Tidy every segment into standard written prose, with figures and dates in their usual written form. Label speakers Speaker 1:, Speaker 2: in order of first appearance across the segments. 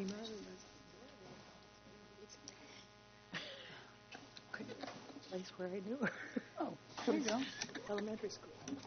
Speaker 1: came out of the place where I knew her.
Speaker 2: Oh, there you go.
Speaker 1: Elementary school.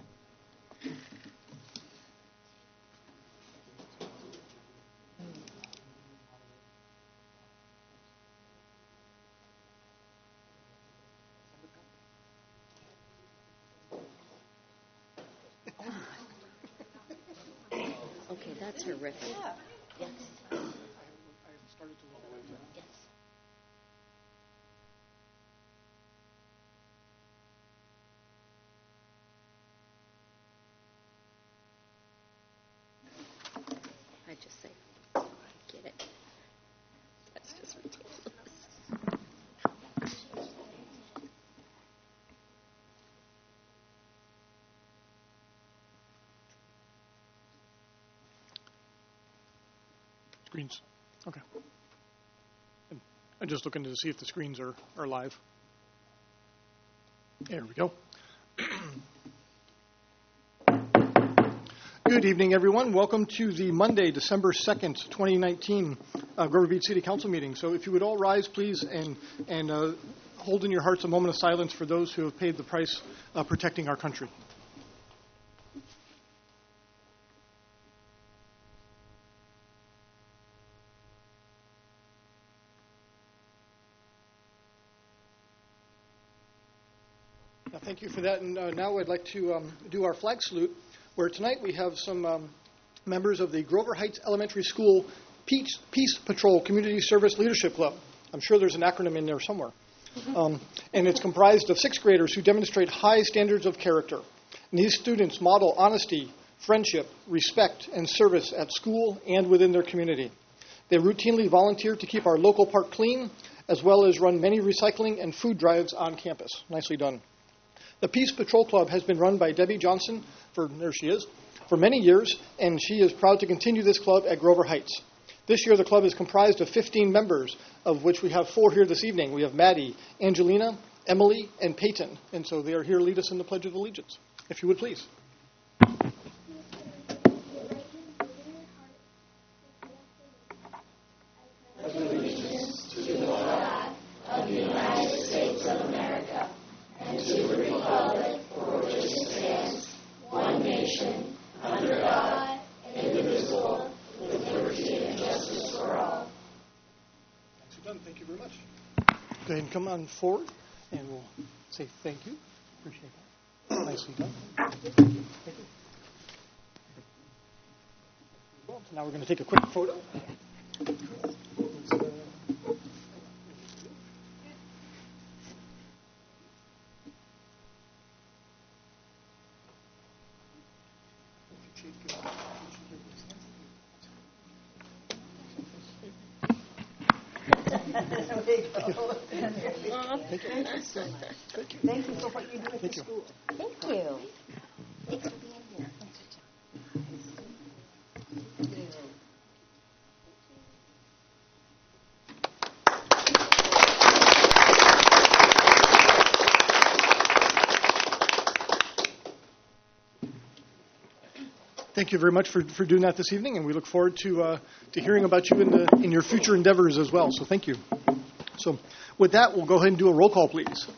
Speaker 1: Okay, that's horrific.
Speaker 2: Yeah.
Speaker 1: Yes.
Speaker 3: I started to look at it.
Speaker 1: Yes. I just say, I get it. That's just ridiculous.
Speaker 3: Screens. Okay. And I'm just looking to see if the screens are live. There we go. Good evening, everyone. Welcome to the Monday, December 2nd, 2019 Grover Beach City Council meeting. So if you would all rise, please, and hold in your hearts a moment of silence for those who have paid the price protecting our country. Thank you for that. And now I'd like to do our flag salute, where tonight we have some members of the Grover Heights Elementary School Peace Patrol Community Service Leadership Club. I'm sure there's an acronym in there somewhere. And it's comprised of sixth graders who demonstrate high standards of character. And these students model honesty, friendship, respect, and service at school and within their community. They routinely volunteer to keep our local park clean, as well as run many recycling and food drives on campus. Nicely done. The Peace Patrol Club has been run by Debbie Johnson, for many years, and she is proud to continue this club at Grover Heights. This year, the club is comprised of 15 members, of which we have 4 here this evening. We have Maddie, Angelina, Emily, and Peyton, and so they are here to lead us in the Pledge of Allegiance. If you would, please.
Speaker 4: Allegiance to the flag of the United States of America and to the republic for which it stands, one nation, under God, indivisible, with liberty and justice for all.
Speaker 3: Nicely done. Thank you very much. Go ahead and come on forward, and we'll say thank you. Appreciate that. Nicely done. Thank you. Well, so now we're going to take a quick photo.
Speaker 2: There we go.
Speaker 3: Thank you.
Speaker 2: Thank you so much. Thank you for what you do at the school.
Speaker 1: Thank you. Thanks for being here.
Speaker 3: Thank you very much for doing that this evening, and we look forward to hearing about you in your future endeavors as well. So thank you. So with that, we'll go ahead and do a roll call, please.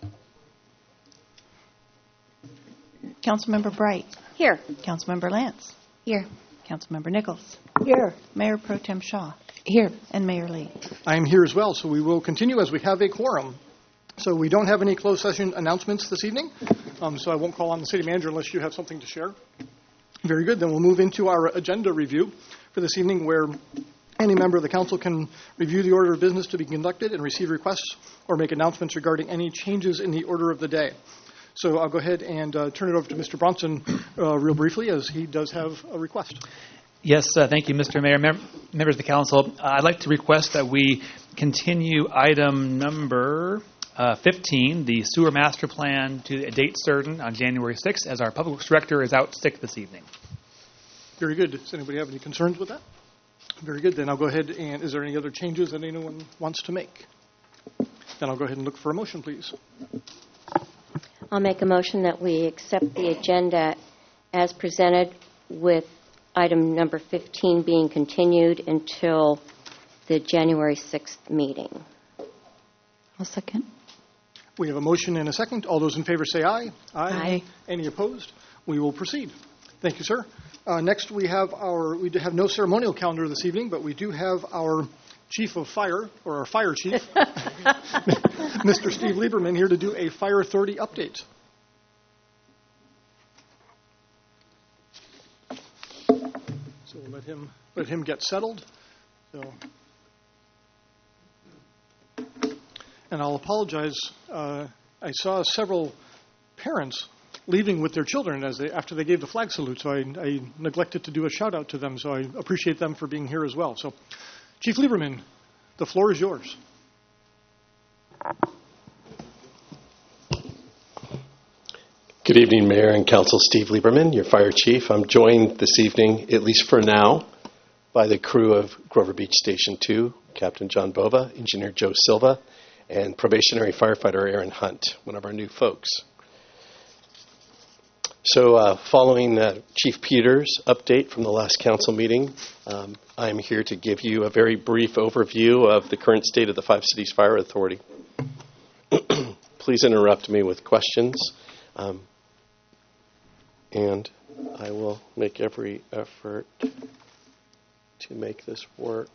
Speaker 5: Councilmember Bright.
Speaker 1: Here.
Speaker 5: Councilmember Lance.
Speaker 1: Here.
Speaker 5: Councilmember Nichols.
Speaker 2: Here.
Speaker 5: Mayor Pro Tem Shaw.
Speaker 1: Here.
Speaker 5: And Mayor Lee.
Speaker 3: I am here as well, so we will continue as we have a quorum. So we don't have any closed session announcements this evening, so I won't call on the city manager unless you have something to share. Very good. Then we'll move into our agenda review for this evening, where any member of the council can review the order of business to be conducted and receive requests or make announcements regarding any changes in the order of the day. So I'll go ahead and turn it over to Mr. Bronson real briefly, as he does have a request.
Speaker 6: Yes, thank you, Mr. Mayor. Members of the council, I'd like to request that we continue item number 15, the sewer master plan, to a date certain on January 6th, as our public works director is out sick this evening.
Speaker 3: Very good. Does anybody have any concerns with that? Very good. Then I'll go ahead and, is there any other changes that anyone wants to make? Then I'll go ahead and look for a motion, please.
Speaker 1: I'll make a motion that we accept the agenda as presented, with item number 15 being continued until the January 6th meeting.
Speaker 5: I'll second.
Speaker 3: We have a motion and a second. All those in favor say aye.
Speaker 5: Aye.
Speaker 3: Any opposed? We will proceed. Thank you, sir. Next, we have no ceremonial calendar this evening, but we do have our chief of fire, or our fire chief, Mr. Steve Lieberman, here to do a fire authority update. So we'll let him get settled. So, and I'll apologize. I saw several parents leaving with their children after they gave the flag salute, so I neglected to do a shout out to them. So I appreciate them for being here as well. So, Chief Lieberman, the floor is yours.
Speaker 7: Good evening, Mayor and Council. Steve Lieberman, your fire chief. I'm joined this evening, at least for now, by the crew of Grover Beach Station 2, Captain John Bova, Engineer Joe Silva, and probationary firefighter Aaron Hunt, one of our new folks. So following Chief Peters' update from the last council meeting, I'm here to give you a very brief overview of the current state of the Five Cities Fire Authority. Please interrupt me with questions, and I will make every effort to make this work.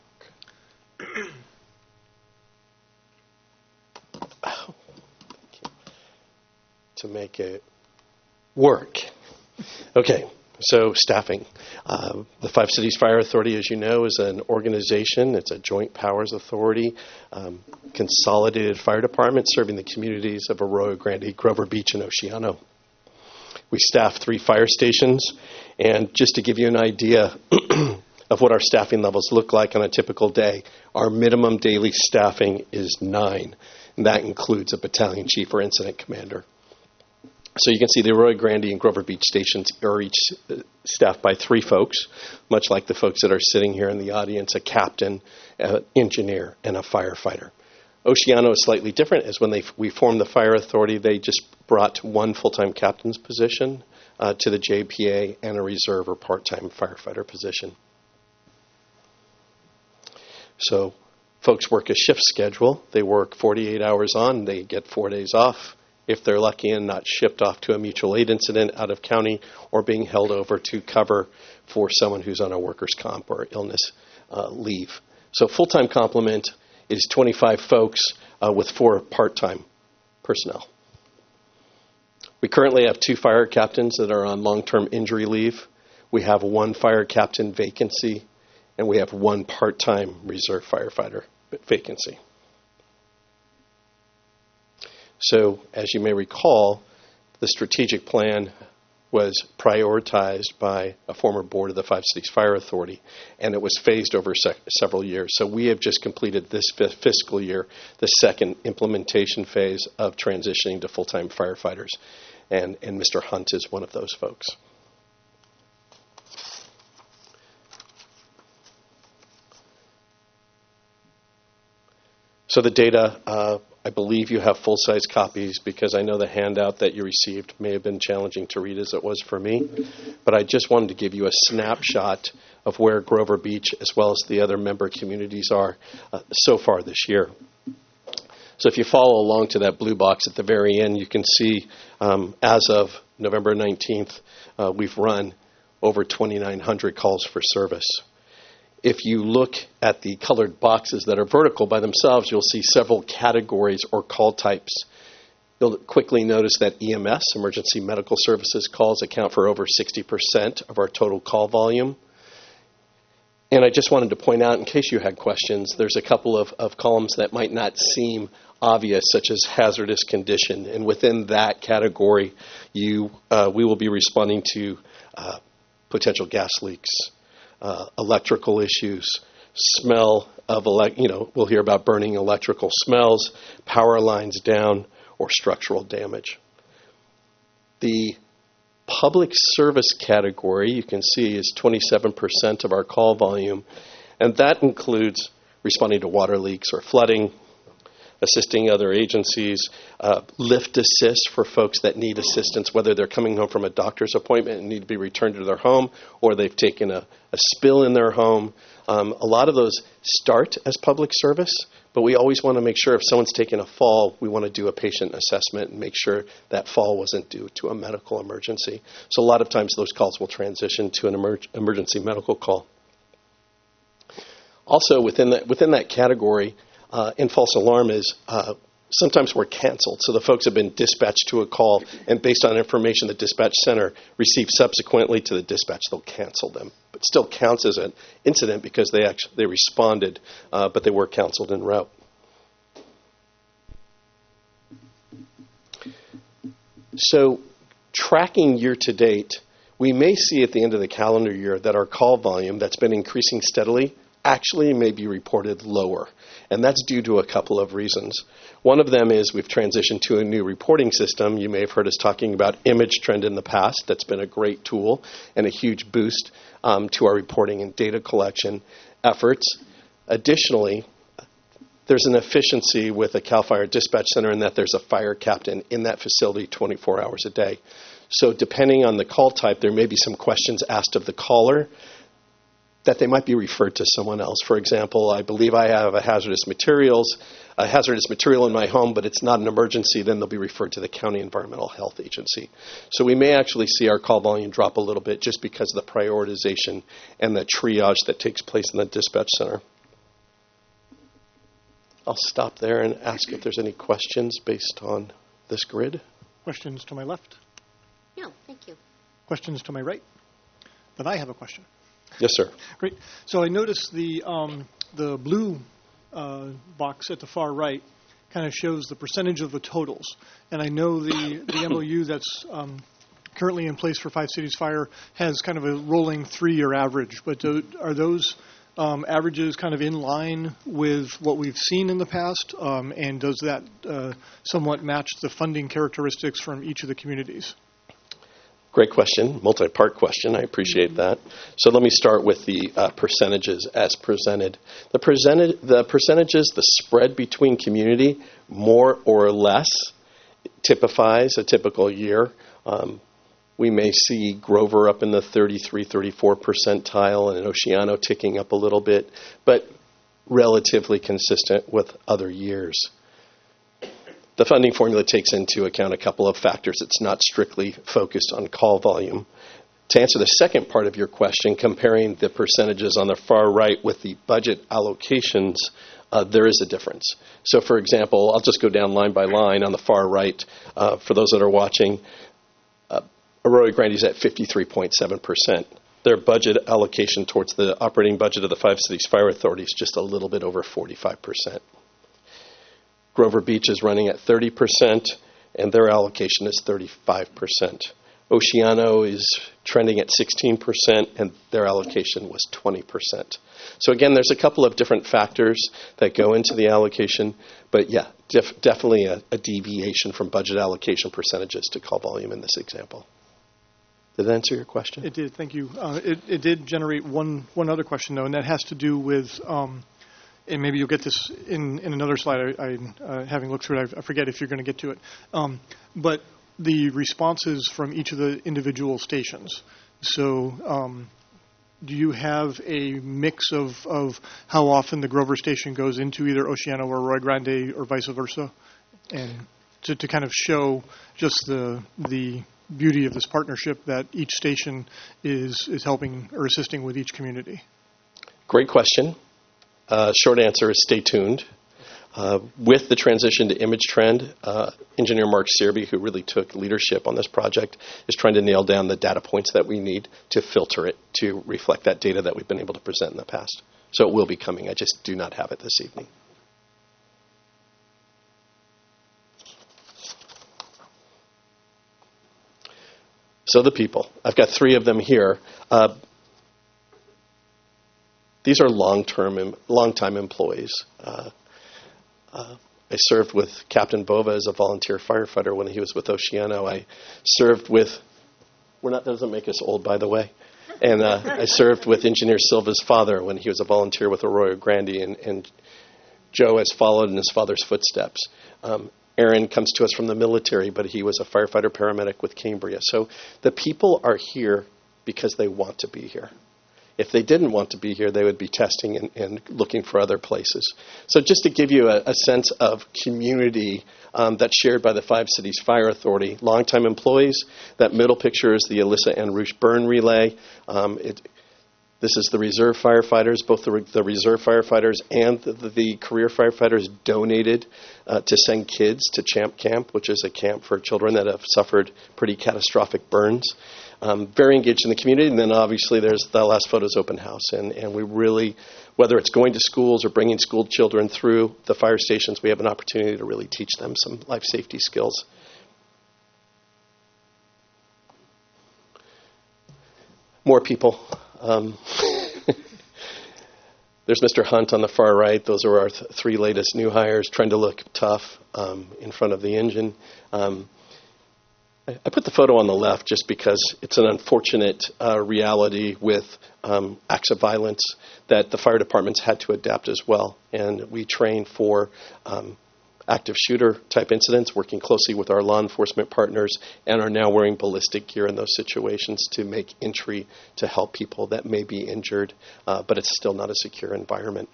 Speaker 7: To make it work. Okay, so staffing. The Five Cities Fire Authority, as you know, is an organization. It's a joint powers authority, consolidated fire department serving the communities of Arroyo Grande, Grover Beach, and Oceano. We staff 3 fire stations, and just to give you an idea of what our staffing levels look like on a typical day, our minimum daily staffing is 9, and that includes a battalion chief or incident commander. So you can see the Arroyo Grande and Grover Beach stations are each staffed by 3 folks, much like the folks that are sitting here in the audience, a captain, an engineer, and a firefighter. Oceano is slightly different, as when we formed the fire authority, they just brought 1 full-time captain's position to the JPA and a reserve or part-time firefighter position. So folks work a shift schedule. They work 48 hours on, they get 4 days off, if they're lucky and not shipped off to a mutual aid incident out of county or being held over to cover for someone who's on a workers' comp or illness leave. So full-time complement is 25 folks with 4 part-time personnel. We currently have 2 fire captains that are on long-term injury leave. We have 1 fire captain vacancy, and we have 1 part-time reserve firefighter vacancy. So, as you may recall, the strategic plan was prioritized by a former board of the Five Cities Fire Authority, and it was phased over several years. So we have just completed this fiscal year, the 2nd implementation phase of transitioning to full-time firefighters, and Mr. Hunt is one of those folks. So the data, I believe you have full-size copies, because I know the handout that you received may have been challenging to read as it was for me. But I just wanted to give you a snapshot of where Grover Beach, as well as the other member communities, are so far this year. So if you follow along to that blue box at the very end, you can see as of November 19th, we've run over 2,900 calls for service. If you look at the colored boxes that are vertical by themselves, you'll see several categories or call types. You'll quickly notice that EMS, emergency medical services calls, account for over 60% of our total call volume. And I just wanted to point out, in case you had questions, there's a couple of columns that might not seem obvious, such as hazardous condition. And within that category, we will be responding to potential gas leaks, electrical issues, smell of, we'll hear about burning electrical smells, power lines down, or structural damage. The public service category, you can see, is 27% of our call volume, and that includes responding to water leaks or flooding, assisting other agencies, lift assist for folks that need assistance, whether they're coming home from a doctor's appointment and need to be returned to their home, or they've taken a spill in their home. A lot of those start as public service, but we always want to make sure if someone's taken a fall, we want to do a patient assessment and make sure that fall wasn't due to a medical emergency. So a lot of times those calls will transition to an emergency medical call. Also, within that category, in false alarm is sometimes we're canceled. So the folks have been dispatched to a call, and based on information the dispatch center received subsequently to the dispatch, they'll cancel them. But still counts as an incident because they responded, but they were canceled en route. So tracking year to date, we may see at the end of the calendar year that our call volume that's been increasing steadily actually may be reported lower. And that's due to a couple of reasons. One of them is we've transitioned to a new reporting system. You may have heard us talking about Image Trend in the past. That's been a great tool and a huge boost to our reporting and data collection efforts. Additionally, there's an efficiency with a CAL FIRE dispatch center in that there's a fire captain in that facility 24 hours a day. So depending on the call type, there may be some questions asked of the caller that they might be referred to someone else. For example, I believe I have a hazardous material in my home, but it's not an emergency, then they'll be referred to the County Environmental Health Agency. So we may actually see our call volume drop a little bit just because of the prioritization and the triage that takes place in the dispatch center. I'll stop there and ask if there's any questions based on this grid.
Speaker 3: Questions to my left?
Speaker 1: No, thank you.
Speaker 3: Questions to my right? Then I have a question.
Speaker 7: Yes, sir.
Speaker 3: Great. So I noticed the blue box at the far right kind of shows the percentage of the totals. And I know the MOU that's currently in place for Five Cities Fire has kind of a rolling 3-year average. But are those averages kind of in line with what we've seen in the past? And does that somewhat match the funding characteristics from each of the communities?
Speaker 7: Great question, multi-part question. I appreciate that. So let me start with the percentages as presented. The percentages, the spread between community, more or less, typifies a typical year. We may see Grover up in the 33, 34 percentile and Oceano ticking up a little bit, but relatively consistent with other years. The funding formula takes into account a couple of factors. It's not strictly focused on call volume. To answer the second part of your question, comparing the percentages on the far right with the budget allocations, there is a difference. So, for example, I'll just go down line by line on the far right. For those that are watching, Arroyo Grande is at 53.7%. Their budget allocation towards the operating budget of the Five Cities Fire Authority is just a little bit over 45%. Grover Beach is running at 30%, and their allocation is 35%. Oceano is trending at 16%, and their allocation was 20%. So again, there's a couple of different factors that go into the allocation, but yeah, definitely a deviation from budget allocation percentages to call volume in this example. Did that answer your question?
Speaker 3: It did, thank you. It did generate one other question, though, and that has to do with, and maybe you'll get this in another slide. Having looked through it, I forget if you're going to get to it. But the responses from each of the individual stations. So do you have a mix of how often the Grover station goes into either Oceano or Arroyo Grande or vice versa? And to kind of show just the beauty of this partnership that each station is helping or assisting with each community.
Speaker 7: Great question. Short answer is stay tuned. With the transition to Image Trend, engineer Mark Searby, who really took leadership on this project, is trying to nail down the data points that we need to filter it to reflect that data that we've been able to present in the past. So it will be coming. I just do not have it this evening. So the people. I've got 3 of them here. These are long-time employees. I served with Captain Bova as a volunteer firefighter when he was with Oceano. I served with, that doesn't make us old, by the way. And I served with Engineer Silva's father when he was a volunteer with Arroyo Grande. And Joe has followed in his father's footsteps. Aaron comes to us from the military, but he was a firefighter paramedic with Cambria. So the people are here because they want to be here. If they didn't want to be here, they would be testing and looking for other places. So just to give you a sense of community that's shared by the Five Cities Fire Authority, longtime employees, that middle picture is the Alyssa and Rush Burn Relay. This is the reserve firefighters. Both the reserve firefighters and the career firefighters donated to send kids to Champ Camp, which is a camp for children that have suffered pretty catastrophic burns. Very engaged in the community. And then obviously there's the last photo's open house. And we really, whether it's going to schools or bringing school children through the fire stations, we have an opportunity to really teach them some life safety skills. More people. There's Mr. Hunt on the far right. Those are our three latest new hires, trying to look tough in front of the engine. I put the photo on the left just because it's an unfortunate reality with acts of violence that the fire departments had to adapt as well. And we train for active shooter type incidents, working closely with our law enforcement partners, and are now wearing ballistic gear in those situations to make entry to help people that may be injured, but it's still not a secure environment.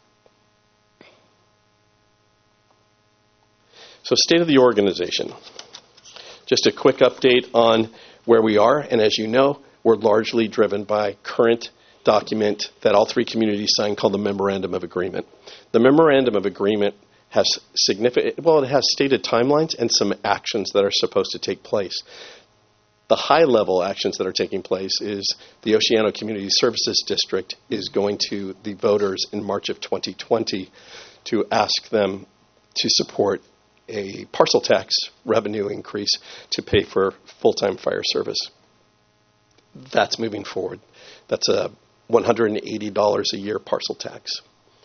Speaker 7: So state of the organization. Just a quick update on where we are, and as you know, we're largely driven by current document that all three communities signed called the Memorandum of Agreement. The Memorandum of Agreement has it has stated timelines and some actions that are supposed to take place. The high-level actions that are taking place is the Oceano Community Services District is going to the voters in March of 2020 to ask them to support a parcel tax revenue increase to pay for full-time fire service. That's moving forward. That's a $180 a year parcel tax.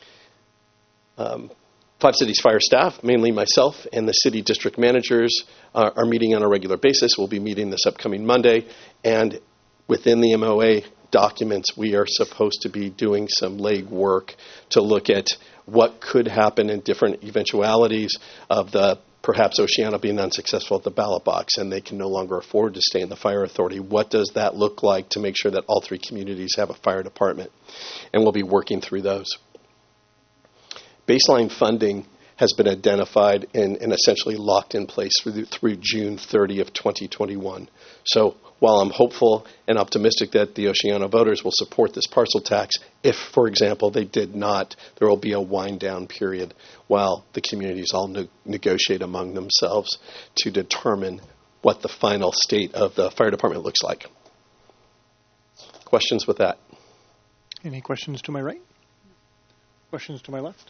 Speaker 7: Five Cities Fire staff, mainly myself and the city district managers, are meeting on a regular basis. We'll be meeting this upcoming Monday. And within the MOA documents, we are supposed to be doing some legwork to look at what could happen in different eventualities of the perhaps Oceano being unsuccessful at the ballot box and they can no longer afford to stay in the fire authority. What does that look like to make sure that all three communities have a fire department? And we'll be working through those. Baseline funding has been identified and essentially locked in place through June 30 of 2021. So while I'm hopeful and optimistic that the Oceano voters will support this parcel tax, if, for example, they did not, there will be a wind-down period while the communities all negotiate among themselves to determine what the final state of the fire department looks like. Questions with that?
Speaker 3: Any questions to my right? Questions to my left?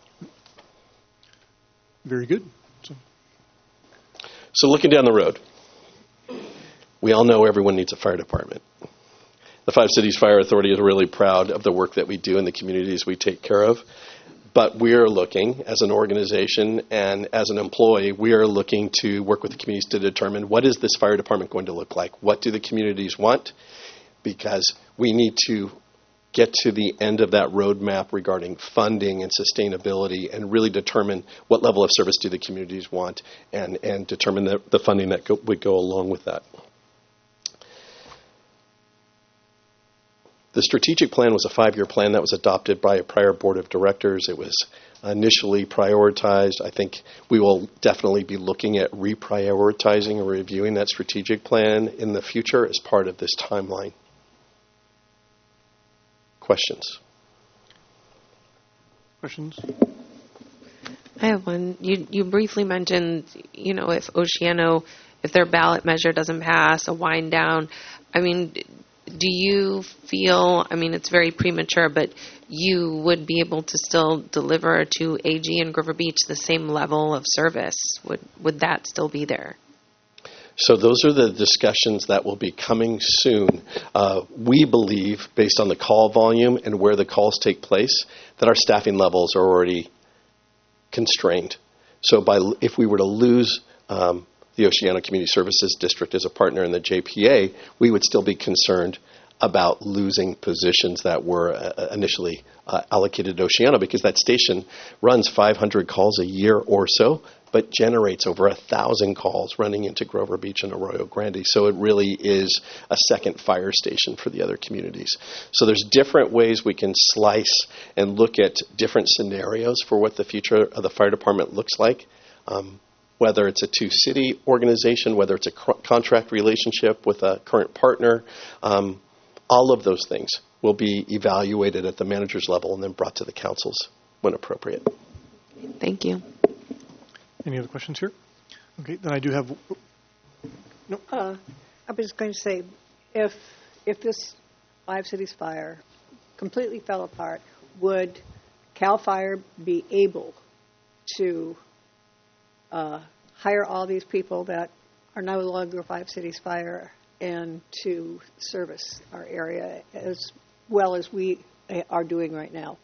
Speaker 3: Very good.
Speaker 7: So looking down the road, we all know everyone needs a fire department. The Five Cities Fire Authority is really proud of the work that we do in the communities we take care of. But we are looking, as an organization and as an employee, we are looking to work with the communities to determine what is this fire department going to look like? What do the communities want? Because we need to get to the end of that roadmap regarding funding and sustainability and really determine what level of service do the communities want and determine the funding that would go along with that. The strategic plan was a 5-year plan that was adopted by a prior board of directors. It was initially prioritized. I think we will definitely be looking at reprioritizing or reviewing that strategic plan in the future as part of this timeline. Questions?
Speaker 3: Questions?
Speaker 8: I have one. You briefly mentioned, if Oceano, if their ballot measure doesn't pass, a wind down. I mean, do you feel, it's very premature, but you would be able to still deliver to AG and Grover Beach the same level of service? Would that still be there?
Speaker 7: So those are the discussions that will be coming soon. We believe, based on the call volume and where the calls take place, that our staffing levels are already constrained. So if we were to lose the Oceano Community Services District as a partner in the JPA, we would still be concerned about losing positions that were initially allocated to Oceana, because that station runs 500 calls a year or so, but generates over 1,000 calls running into Grover Beach and Arroyo Grande. So it really is a second fire station for the other communities. So there's different ways we can slice and look at different scenarios for what the future of the fire department looks like. Whether it's a two-city organization, whether it's a contract relationship with a current partner, all of those things will be evaluated at the manager's level and then brought to the councils when appropriate.
Speaker 8: Thank you.
Speaker 3: Any other questions here? Okay, then I do have. No.
Speaker 2: I was going to say, if this Five Cities fire completely fell apart, would CAL FIRE be able to hire all these people that are no longer Five Cities Fire and to service our area as well as we are doing right now?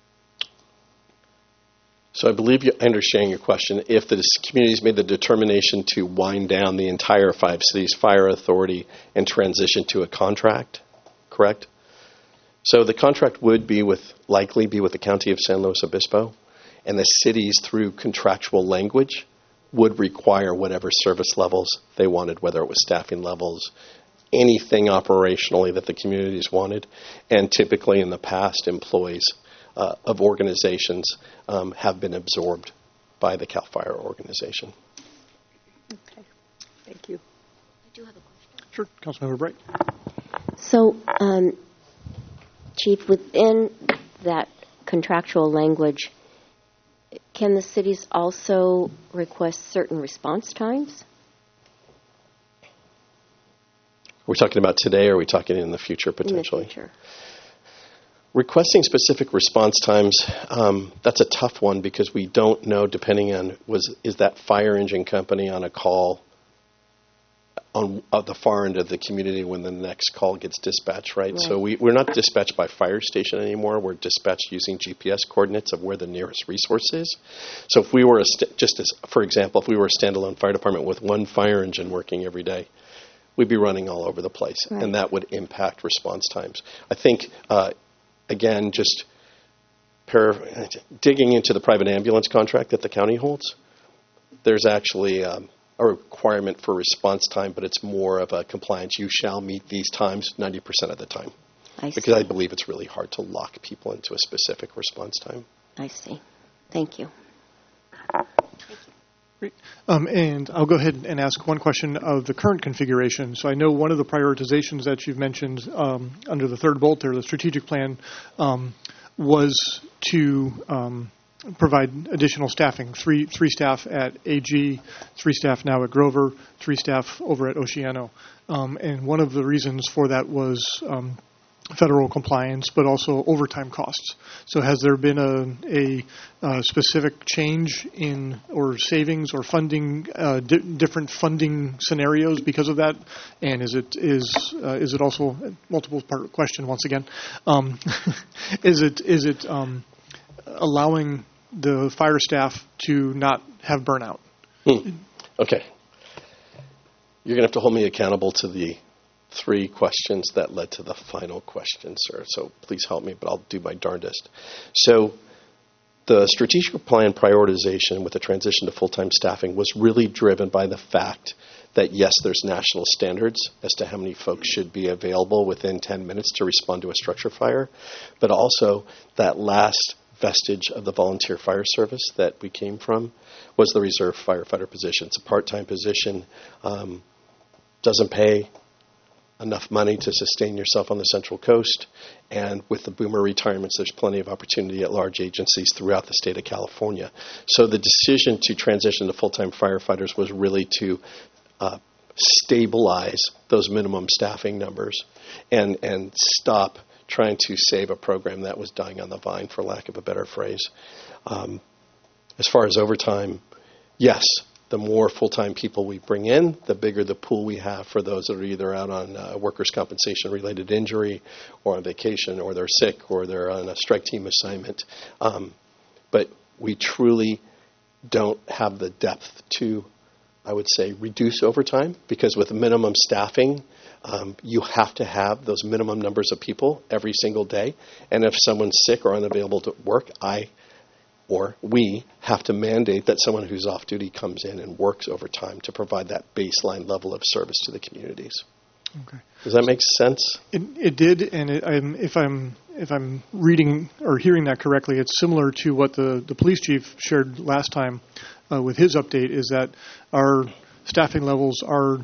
Speaker 7: So I believe I understand your question. If the community's made the determination to wind down the entire Five Cities Fire Authority and transition to a contract, correct? So the contract would likely be with the County of San Luis Obispo, and the cities, through contractual language, would require whatever service levels they wanted, whether it was staffing levels, anything operationally that the communities wanted. And typically in the past, employees of organizations have been absorbed by the CAL FIRE organization.
Speaker 2: Okay, thank you.
Speaker 1: I do have a question.
Speaker 3: Sure, Councilmember Bright.
Speaker 9: So, Chief, within that contractual language, can the cities also request certain response times?
Speaker 7: Are we talking about today, or are we talking in the future potentially?
Speaker 9: In the future.
Speaker 7: Requesting specific response times, that's a tough one because we don't know, depending on is that fire engine company on a call on the far end of the community when the next call gets dispatched, right? So we're not dispatched by fire station anymore. We're dispatched using GPS coordinates of where the nearest resource is. So if we were, for example, if we were a standalone fire department with one fire engine working every day, we'd be running all over the place, and that would impact response times. I think, again, just digging into the private ambulance contract that the county holds, there's actually a requirement for response time, but it's more of a compliance. You shall meet these times 90% of the time. Because I believe it's really hard to lock people into a specific response time.
Speaker 9: I see. Thank you.
Speaker 3: Great. And I'll go ahead and ask one question of the current configuration. So I know one of the prioritizations that you've mentioned under the third bullet there, the strategic plan, was to provide additional staffing, three staff at AG, 3 staff now at Grover, 3 staff over at Oceano. And one of the reasons for that was federal compliance, but also overtime costs. So has there been a specific change in or savings or funding, different funding scenarios because of that? And is it also, multiple part question once again, is it allowing the fire staff to not have burnout?
Speaker 7: Okay. You're going to have to hold me accountable to the 3 questions that led to the final question, sir. So please help me, but I'll do my darndest. So the strategic plan prioritization with the transition to full-time staffing was really driven by the fact that, yes, there's national standards as to how many folks should be available within 10 minutes to respond to a structure fire, but also that last vestige of the volunteer fire service that we came from was the reserve firefighter position. It's a part-time position, doesn't pay enough money to sustain yourself on the Central Coast, and with the boomer retirements, there's plenty of opportunity at large agencies throughout the state of California. So the decision to transition to full-time firefighters was really to stabilize those minimum staffing numbers and stop trying to save a program that was dying on the vine, for lack of a better phrase. As far as overtime, yes, the more full-time people we bring in, the bigger the pool we have for those that are either out on workers' compensation-related injury or on vacation or they're sick or they're on a strike team assignment. But we truly don't have the depth to, I would say, reduce overtime, because with minimum staffing, You have to have those minimum numbers of people every single day. And if someone's sick or unavailable to work, we have to mandate that someone who's off duty comes in and works overtime to provide that baseline level of service to the communities.
Speaker 3: Okay.
Speaker 7: Does that make sense?
Speaker 3: It did, and if I'm reading or hearing that correctly, it's similar to what the police chief shared last time with his update. Is that our staffing levels are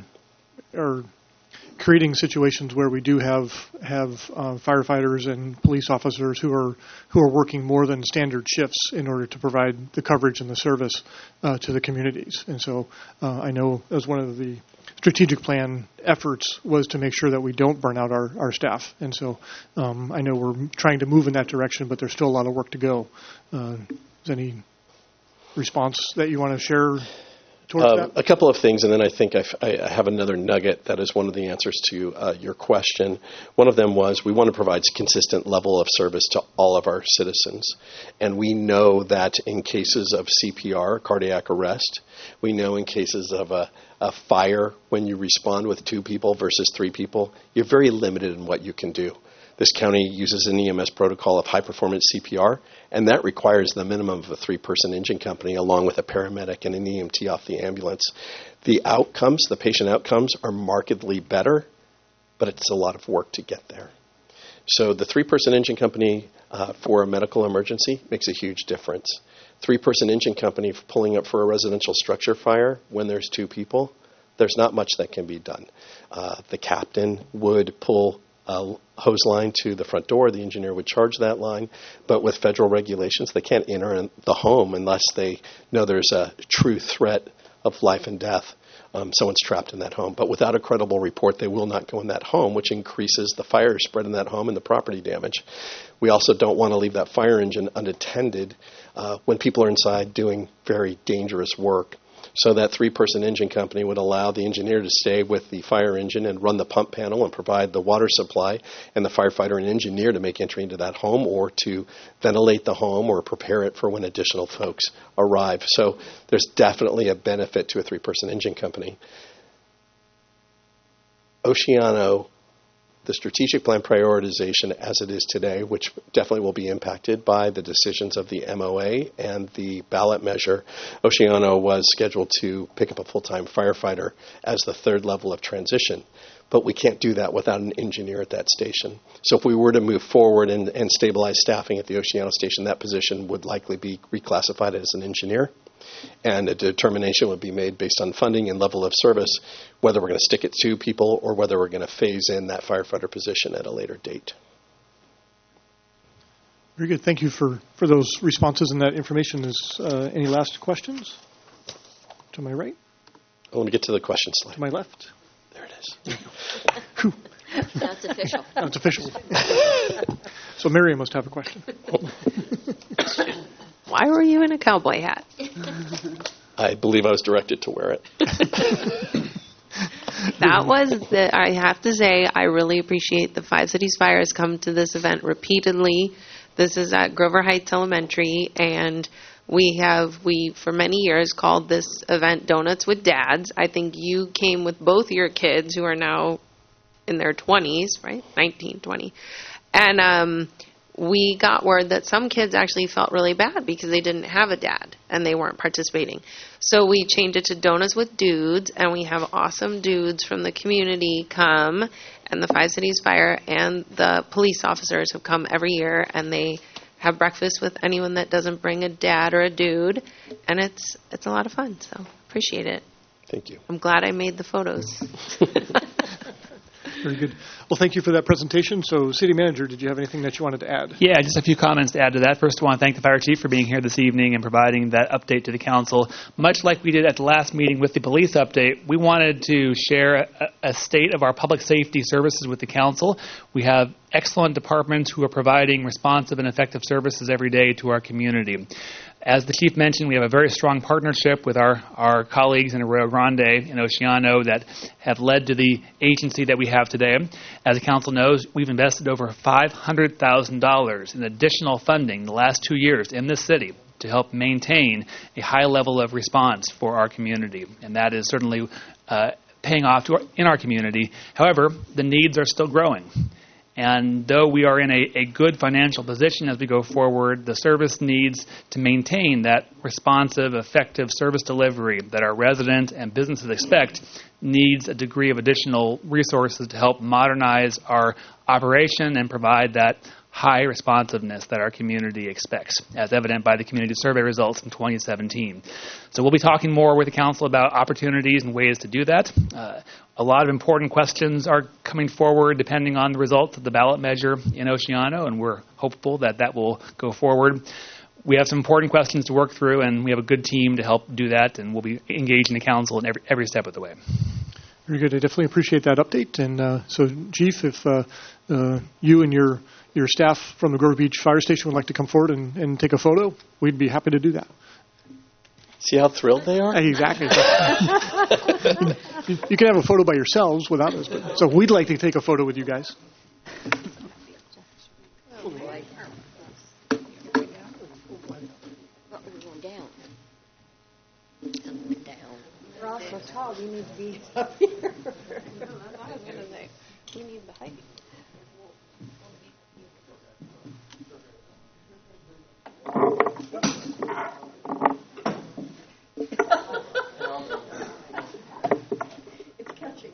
Speaker 3: creating situations where we do have firefighters and police officers who are working more than standard shifts in order to provide the coverage and the service to the communities. And so I know as one of the strategic plan efforts was to make sure that we don't burn out our staff. And so I know we're trying to move in that direction, but there's still a lot of work to go. Is any response that you want to share towards that?
Speaker 7: A couple of things, and then I think I have another nugget that is one of the answers to your question. One of them was we want to provide consistent level of service to all of our citizens. And we know that in cases of CPR, cardiac arrest, we know in cases of a fire, when you respond with 2 people versus 3 people, you're very limited in what you can do. This county uses an EMS protocol of high-performance CPR, and that requires the minimum of a 3-person engine company along with a paramedic and an EMT off the ambulance. The outcomes, the patient outcomes, are markedly better, but it's a lot of work to get there. So the 3-person engine company for a medical emergency makes a huge difference. 3-person engine company pulling up for a residential structure fire when there's 2 people, there's not much that can be done. The captain would pull a hose line to the front door. The engineer would charge that line. But with federal regulations, they can't enter the home unless they know there's a true threat of life and death. Someone's trapped in that home. But without a credible report, they will not go in that home, which increases the fire spread in that home and the property damage. We also don't want to leave that fire engine unattended when people are inside doing very dangerous work. So that 3-person engine company would allow the engineer to stay with the fire engine and run the pump panel and provide the water supply, and the firefighter and engineer to make entry into that home or to ventilate the home or prepare it for when additional folks arrive. So there's definitely a benefit to a 3-person engine company. Oceano, the strategic plan prioritization as it is today, which definitely will be impacted by the decisions of the MOA and the ballot measure, Oceano was scheduled to pick up a full-time firefighter as the 3rd level of transition. But we can't do that without an engineer at that station. So if we were to move forward and stabilize staffing at the Oceano station, that position would likely be reclassified as an engineer. And a determination would be made based on funding and level of service, whether we're going to stick it to people or whether we're going to phase in that firefighter position at a later date.
Speaker 3: Very good. Thank you for those responses and that information. Any last questions? To my right?
Speaker 7: I want to get to the question slide.
Speaker 3: To my left?
Speaker 7: There it is.
Speaker 1: Now it's official.
Speaker 3: Now it's official. So Miriam must have a question.
Speaker 8: Why were you in a cowboy hat?
Speaker 7: I believe I was directed to wear it.
Speaker 8: That was I have to say, I really appreciate the Five Cities Fire has come to this event repeatedly. This is at Grover Heights Elementary, and we for many years called this event Donuts with Dads. I think you came with both your kids who are now in their 20s, right? 19, 20. And we got word that some kids actually felt really bad because they didn't have a dad and they weren't participating. So we changed it to Donuts with Dudes, and we have awesome dudes from the community come, and the Five Cities Fire and the police officers have come every year, and they have breakfast with anyone that doesn't bring a dad or a dude, and it's a lot of fun, so appreciate it.
Speaker 7: Thank you.
Speaker 8: I'm glad I made the photos.
Speaker 3: Very good. Well, thank you for that presentation. So, City Manager, did you have anything that you wanted to add?
Speaker 6: Yeah, just a few comments to add to that. First, I want to thank the Fire Chief for being here this evening and providing that update to the Council. Much like we did at the last meeting with the police update, we wanted to share a state of our public safety services with the Council. We have excellent departments who are providing responsive and effective services every day to our community. As the Chief mentioned, we have a very strong partnership with our colleagues in Arroyo Grande and Oceano that have led to the agency that we have today. As the Council knows, we've invested over $500,000 in additional funding the last 2 years in this city to help maintain a high level of response for our community. And that is certainly paying off in our community. However, the needs are still growing. And though we are in a good financial position as we go forward, the service needs to maintain that responsive, effective service delivery that our residents and businesses expect needs a degree of additional resources to help modernize our operation and provide that high responsiveness that our community expects, as evident by the community survey results in 2017. So we'll be talking more with the council about opportunities and ways to do that. A lot of important questions are coming forward depending on the results of the ballot measure in Oceano, and we're hopeful that that will go forward. We have some important questions to work through, and we have a good team to help do that, and we'll be engaging the council in every step of the way.
Speaker 3: Very good. I definitely appreciate that update. And so, Chief, if you and your staff from the Grover Beach Fire Station would like to come forward and take a photo, we'd be happy to do that.
Speaker 7: See how thrilled they are?
Speaker 3: Exactly. You can have a photo by yourselves without us. But, so we'd like to take a photo with you guys.
Speaker 2: We're all so tall, we need to be up here. We need the height. It's catching.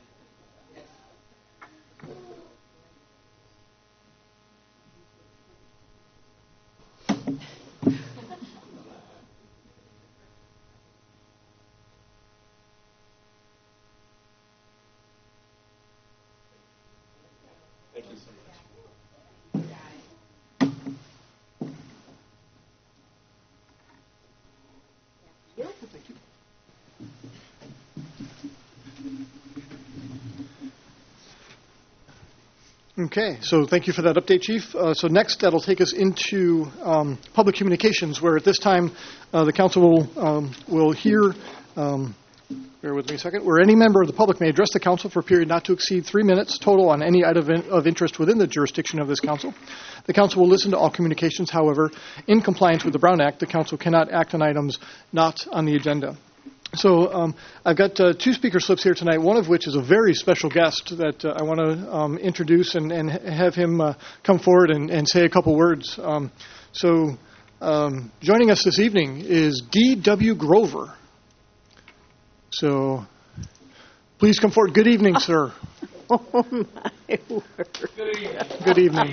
Speaker 2: Okay, so thank you for that update, Chief. So next, that'll take us into public communications, where at this time the council will hear, bear with me a second, where any member of the public may address the council for a period not to exceed 3 minutes total on any item of interest within the jurisdiction of this council. The council will listen to all communications. However, in compliance with the Brown Act, the council cannot act on items not on the agenda. So I've got 2 speaker slips here tonight, one of which is a very special guest that I want to introduce and have him come forward and say a couple words. Joining us this evening is D.W. Grover. So please come forward. Good evening, sir. Oh, my word.
Speaker 3: Good evening.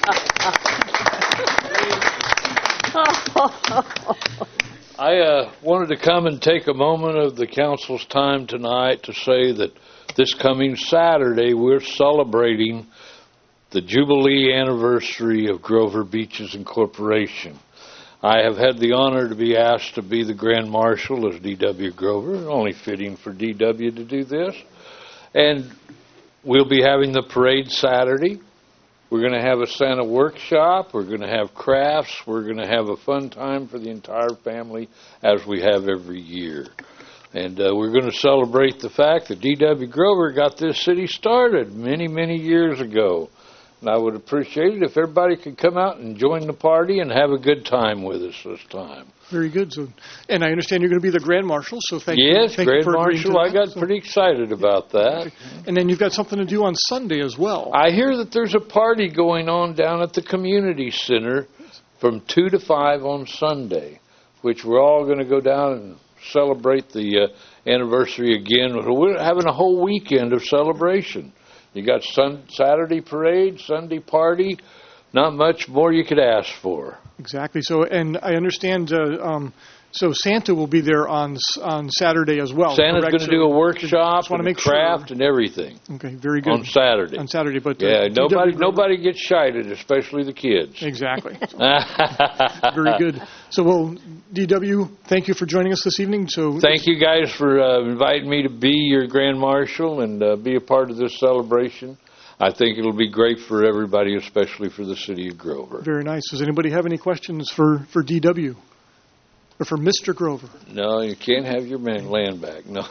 Speaker 10: I wanted to come and take a moment of the council's time tonight to say that this coming Saturday we're celebrating the Jubilee anniversary of Grover Beaches Incorporation. I have had the honor to be asked to be the Grand Marshal as D.W. Grover, only fitting for D.W. to do this. And we'll be having the parade Saturday. We're going to have a Santa workshop. We're going to have crafts. We're going to have a fun time for the entire family, as we have every year. And we're going to celebrate the fact that D.W. Grover got this city started many, many years ago. And I would appreciate it if everybody could come out and join the party and have a good time with us this time.
Speaker 3: Very good. So, and I understand you're going to be the Grand Marshal, so thank you.
Speaker 10: Yes,
Speaker 3: Thank
Speaker 10: Grand
Speaker 3: you for agreeing to
Speaker 10: Marshal. I
Speaker 3: that.
Speaker 10: got pretty excited about that.
Speaker 3: And then you've got something to do on Sunday as well.
Speaker 10: I hear that there's a party going on down at the community center from 2 to 5 on Sunday, which we're all going to go down and celebrate the anniversary again. We're having a whole weekend of celebration. You got Saturday parade, Sunday party, not much more you could ask for.
Speaker 3: Exactly. So, and I understand, so Santa will be there on Saturday as well.
Speaker 10: Santa's
Speaker 3: correct?
Speaker 10: going to do a workshop
Speaker 3: wanna
Speaker 10: and
Speaker 3: make
Speaker 10: craft
Speaker 3: sure.
Speaker 10: and everything.
Speaker 3: Okay, very good.
Speaker 10: On Saturday.
Speaker 3: On Saturday, but
Speaker 10: Yeah,
Speaker 3: DW
Speaker 10: nobody gets shited, especially the kids.
Speaker 3: Exactly. Very good. So, well, DW, thank you for joining us this evening. So,
Speaker 10: Thank you guys for inviting me to be your Grand Marshal and be a part of this celebration. I think it'll be great for everybody, especially for the city of Grover.
Speaker 3: very nice. Does anybody have any questions for DW or for Mr. Grover?
Speaker 10: No, you can't have your land back. No.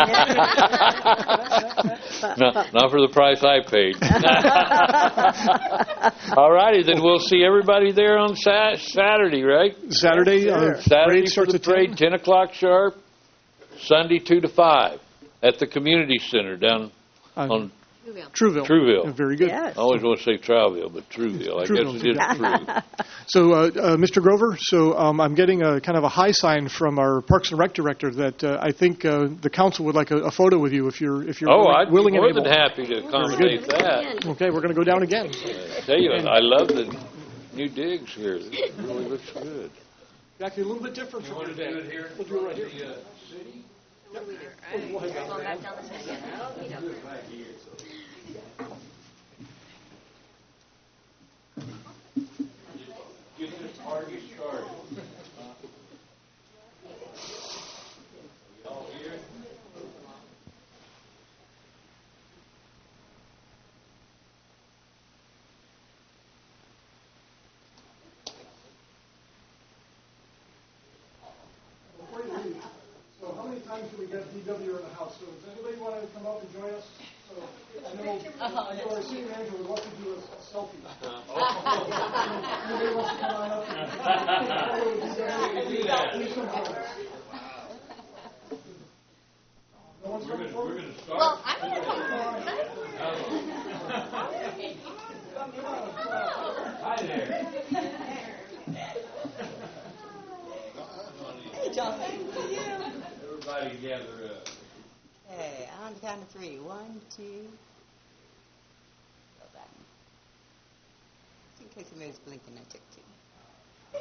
Speaker 10: No, not for the price I paid. All righty, then we'll see everybody there on Saturday, right?
Speaker 3: Saturday,
Speaker 10: Saturday
Speaker 3: parade
Speaker 10: for
Speaker 3: starts
Speaker 10: the
Speaker 3: at
Speaker 10: parade, 10 o'clock sharp. Sunday, 2 to 5. at the community center down on
Speaker 2: Trouville.
Speaker 10: Trouville.
Speaker 2: Yeah, very good.
Speaker 10: I always want to say Trouville, but Trouville. I guess it is true.
Speaker 2: So, Mr. Grover, so I'm getting a kind of a high sign from our Parks and Rec director that I think the council would like a photo with you if you're
Speaker 10: I'd
Speaker 2: willing
Speaker 10: be
Speaker 2: and
Speaker 10: more
Speaker 2: able.
Speaker 10: than happy to accommodate that.
Speaker 2: Okay, we're going to go down again.
Speaker 10: I tell you, I love the new digs here. This really looks good.
Speaker 2: Actually, a little bit different from
Speaker 10: Want to do it here?
Speaker 2: We'll do it right here.
Speaker 10: City?
Speaker 2: We'll head down there.
Speaker 10: Get this party started. Y'all here?
Speaker 2: Before you leave, so how many times do we get DW in the house? So does anybody want to come up and join us? So I know our senior manager would love to do a selfie. Anybody wants to come on up? Please come join us. No one's coming forward?
Speaker 10: We're going to start.
Speaker 1: Well, I'm going to come
Speaker 10: Hi there.
Speaker 11: Hey, John. Thank you.
Speaker 10: Everybody gather up.
Speaker 11: Hey, on the count of 3. 1, 2. Go back. Just in case somebody's blinking, I took 2.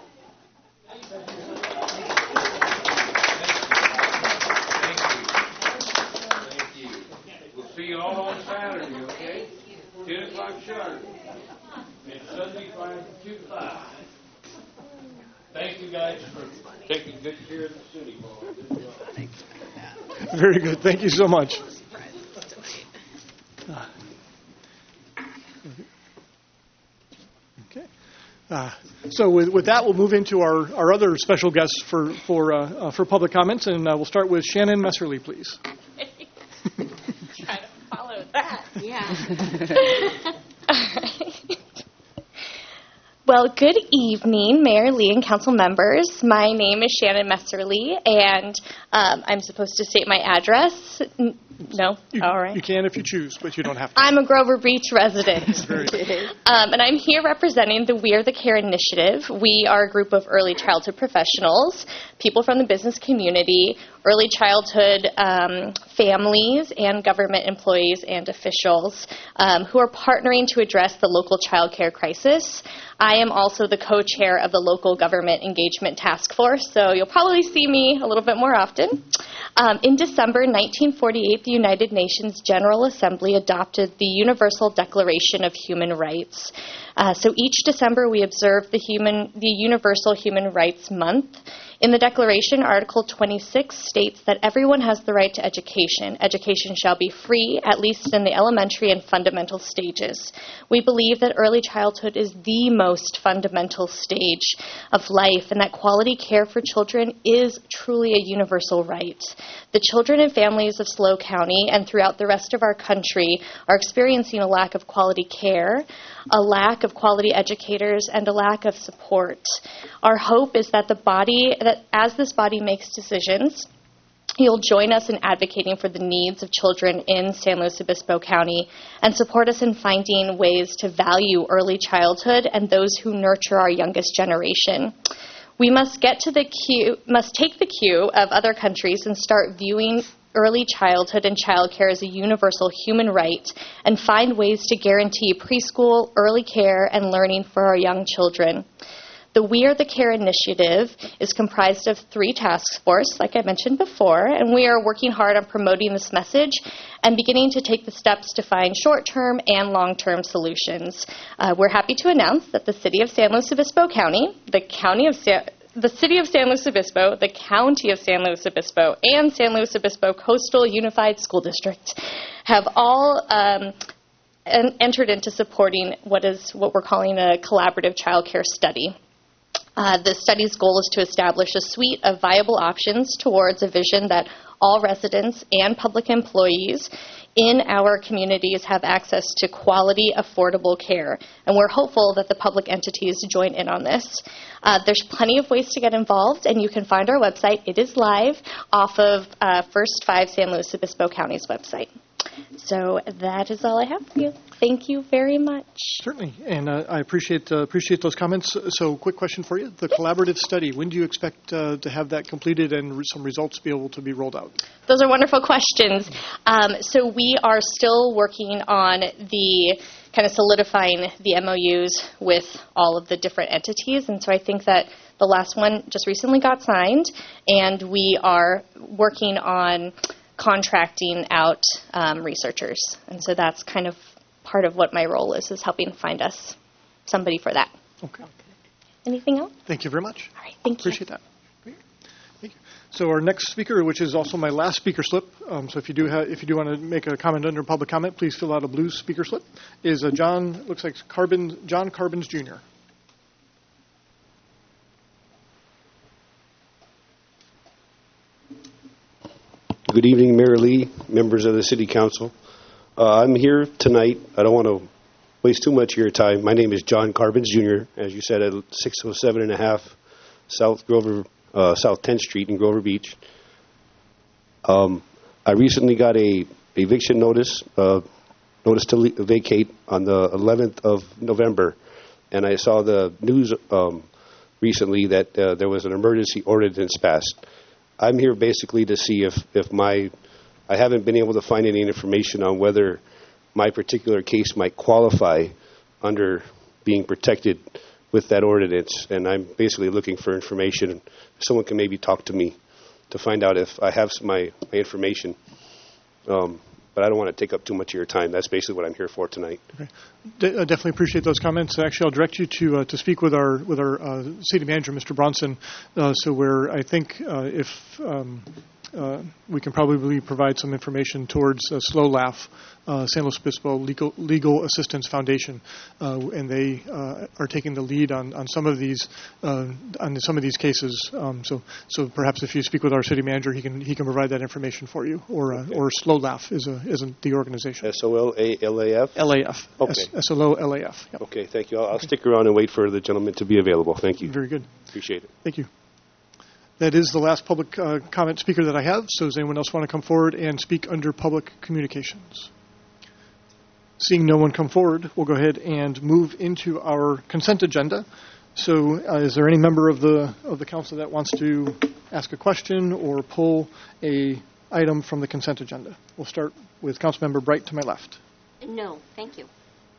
Speaker 10: Thank you. We'll see you all on Saturday, okay? 10 o'clock sharp. And Sunday, 5 to 5. Thank you guys for taking good care of the city, boys.
Speaker 2: Very good. Thank you so much. Okay. So with that, we'll move into our other special guests for public comments, and we'll start with Shannon Messerly, please.
Speaker 12: Try to follow that.
Speaker 1: Yeah.
Speaker 12: All right. Well, good evening, Mayor Lee and council members. My name is Shannon Messerly, and I'm supposed to state my address. No? All right.
Speaker 2: You can if you choose, but you don't have to.
Speaker 12: I'm a Grover Beach resident.
Speaker 2: Very good.
Speaker 12: And I'm here representing the We Are the Care initiative. We are a group of early childhood professionals, people from the business community, early childhood families, and government employees and officials who are partnering to address the local child care crisis. I am also the co-chair of the Local Government Engagement Task Force, so you'll probably see me a little bit more often. In December 1948, the United Nations General Assembly adopted the Universal Declaration of Human Rights. So each December we observe the Universal Human Rights Month. In the Declaration, Article 26 states that everyone has the right to education. Education shall be free, at least in the elementary and fundamental stages. We believe that early childhood is the most fundamental stage of life and that quality care for children is truly a universal right. The children and families of SLO County and throughout the rest of our country are experiencing a lack of quality care, a lack of quality educators, and a lack of support. Our hope is that as this body makes decisions, you'll join us in advocating for the needs of children in San Luis Obispo County and support us in finding ways to value early childhood and those who nurture our youngest generation. We must take the cue of other countries and start viewing early childhood and childcare as a universal human right and find ways to guarantee preschool, early care, and learning for our young children. The We Are the Care initiative is comprised of 3 task forces, like I mentioned before, and we are working hard on promoting this message and beginning to take the steps to find short-term and long-term solutions. We're happy to announce that the City of San Luis Obispo County, the City of San Luis Obispo, the County of San Luis Obispo, and San Luis Obispo Coastal Unified School District have all entered into supporting what we're calling a collaborative child care study. The study's goal is to establish a suite of viable options towards a vision that all residents and public employees in our communities have access to quality, affordable care. And we're hopeful that the public entities join in on this. There's plenty of ways to get involved, and you can find our website. It is live off of First 5 San Luis Obispo County's website. So that is all I have for you. Thank you very much.
Speaker 2: Certainly, and I appreciate those comments. So, quick question for you: the collaborative study. When do you expect to have that completed and some results be able to be rolled out?
Speaker 12: Those are wonderful questions. So we are still working on the kind of solidifying the MOUs with all of the different entities, and so I think that the last one just recently got signed, and we are working on contracting out researchers. And so that's kind of part of what my role is helping find us somebody for that.
Speaker 2: Okay.
Speaker 12: Anything else?
Speaker 2: Thank you very much.
Speaker 12: All right, thank you.
Speaker 2: Appreciate that. Great. Thank you. So our next speaker, which is also my last speaker slip, so if you do want to make a comment under public comment, please fill out a blue speaker slip, is John Carbons Jr.
Speaker 13: Good evening, Mayor Lee, members of the City Council. I'm here tonight. I don't want to waste too much of your time. My name is John Carbons Jr., as you said, at 607.5 South 10th Street in Grover Beach. I recently got a eviction notice to vacate on the 11th of November, and I saw the news recently that there was an emergency ordinance passed. I'm here basically to see if I haven't been able to find any information on whether my particular case might qualify under being protected with that ordinance, and I'm basically looking for information. Someone can maybe talk to me to find out if I have my information, but I don't want to take up too much of your time. That's basically what I'm here for tonight.
Speaker 2: Okay. I definitely appreciate those comments. Actually, I'll direct you to speak with our city manager, Mr. Bronson. So where I think if we can probably provide some information towards Slow Laugh, San Luis Obispo Legal Assistance Foundation, and they are taking the lead on some of these cases. So perhaps if you speak with our city manager, he can provide that information for you. Or Slow Laugh isn't the organization.
Speaker 13: SOLAF?
Speaker 2: LAF.
Speaker 13: Okay.
Speaker 2: SLOLAF. Yep.
Speaker 13: Okay, thank you. I'll stick around and wait for the gentleman to be available. Thank you.
Speaker 2: Very good.
Speaker 13: Appreciate it.
Speaker 2: Thank you. That is the last public comment speaker that I have. So does anyone else want to come forward and speak under public communications? Seeing no one come forward, we'll go ahead and move into our consent agenda. So is there any member of the council that wants to ask a question or pull a item from the consent agenda? We'll start with Councilmember Bright to my left.
Speaker 9: No, thank you.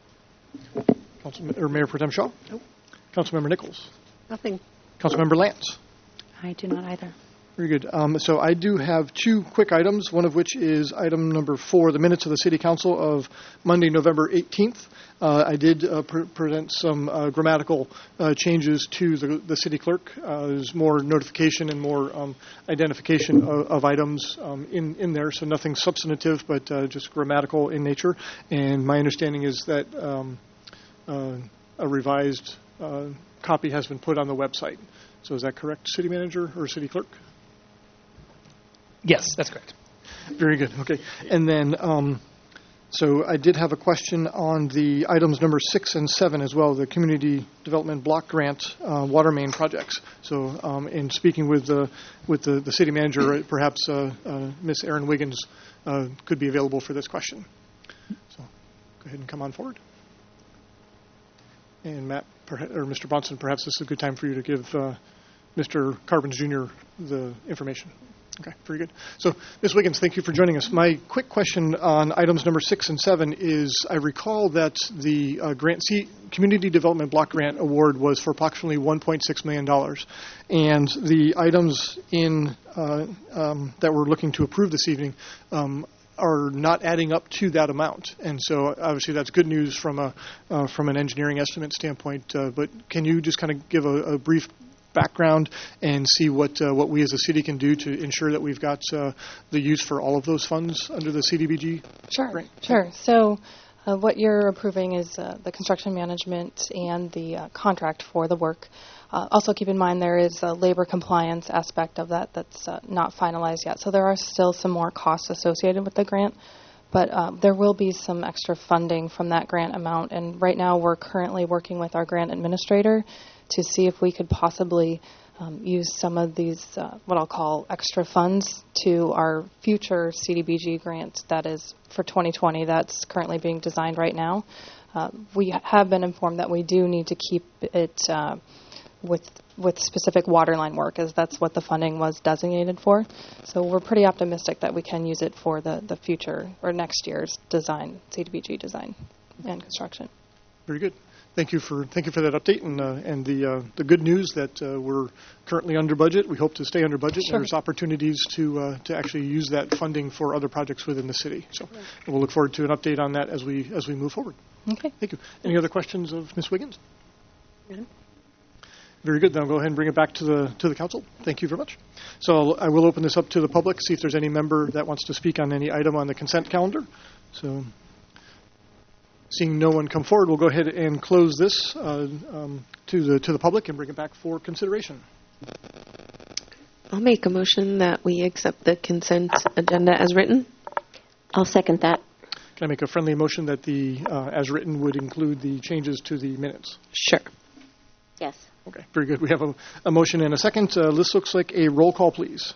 Speaker 2: Mayor Pro Tem Shaw?
Speaker 11: Nope.
Speaker 2: Councilmember Nichols?
Speaker 11: Nothing.
Speaker 2: Councilmember Lance?
Speaker 5: I do not either.
Speaker 2: Very good. So I do have two quick items, one of which is item number 4, the minutes of the City Council of Monday, November 18th. I did present some grammatical changes to the city clerk. There's more notification and more identification of items in there, so nothing substantive, but just grammatical in nature. And my understanding is that a revised copy has been put on the website. So is that correct, City Manager or City Clerk?
Speaker 6: Yes, that's correct.
Speaker 2: Very good. Okay. And then, so I did have a question on the items number 6 and 7 as well, the Community Development Block Grant water main projects. So in speaking with the City Manager, perhaps Ms. Erin Wiggins could be available for this question. So go ahead and come on forward. And Matt, or Mr. Bronson, perhaps this is a good time for you to give Mr. Carbons Jr. the information. Okay, very good. So, Ms. Wiggins, thank you for joining us. My quick question on items number 6 and 7 is, I recall that the Community Development Block Grant Award was for approximately $1.6 million, and the items that we're looking to approve this evening are not adding up to that amount. And so obviously that's good news from an engineering estimate standpoint, but can you just kind of give a brief background and see what we as a city can do to ensure that we've got the use for all of those funds under the CDBG grant?
Speaker 14: Sure. So what you're approving is the construction management and the contract for the work. Also keep in mind there is a labor compliance aspect of that that's not finalized yet. So there are still some more costs associated with the grant. But there will be some extra funding from that grant amount, and right now we're currently working with our grant administrator to see if we could possibly use some of these, what I'll call extra funds, to our future CDBG grant that is for 2020 that's currently being designed right now. We have been informed that we do need to keep it with specific waterline work, as that's what the funding was designated for. So we're pretty optimistic that we can use it for the future or next year's design, CDBG design and construction.
Speaker 2: Very good. Thank you for that update and the good news that we're currently under budget. We hope to stay under budget.
Speaker 14: Sure.
Speaker 2: There's opportunities to actually use that funding for other projects within the city. So we'll look forward to an update on that as we move forward.
Speaker 14: Okay.
Speaker 2: Thank you. Any other questions of Ms. Wiggins? Very good. Then I'll go ahead and bring it back to the council. Thank you very much. So I will open this up to the public, see if there's any member that wants to speak on any item on the consent calendar. So seeing no one come forward, we'll go ahead and close this to the public and bring it back for consideration.
Speaker 8: I'll make a motion that we accept the consent agenda as written.
Speaker 9: I'll second that.
Speaker 2: Can I make a friendly motion that the as written would include the changes to the minutes?
Speaker 8: Sure.
Speaker 9: Yes.
Speaker 2: Okay, very good. We have a motion and a second. This looks like a roll call, please.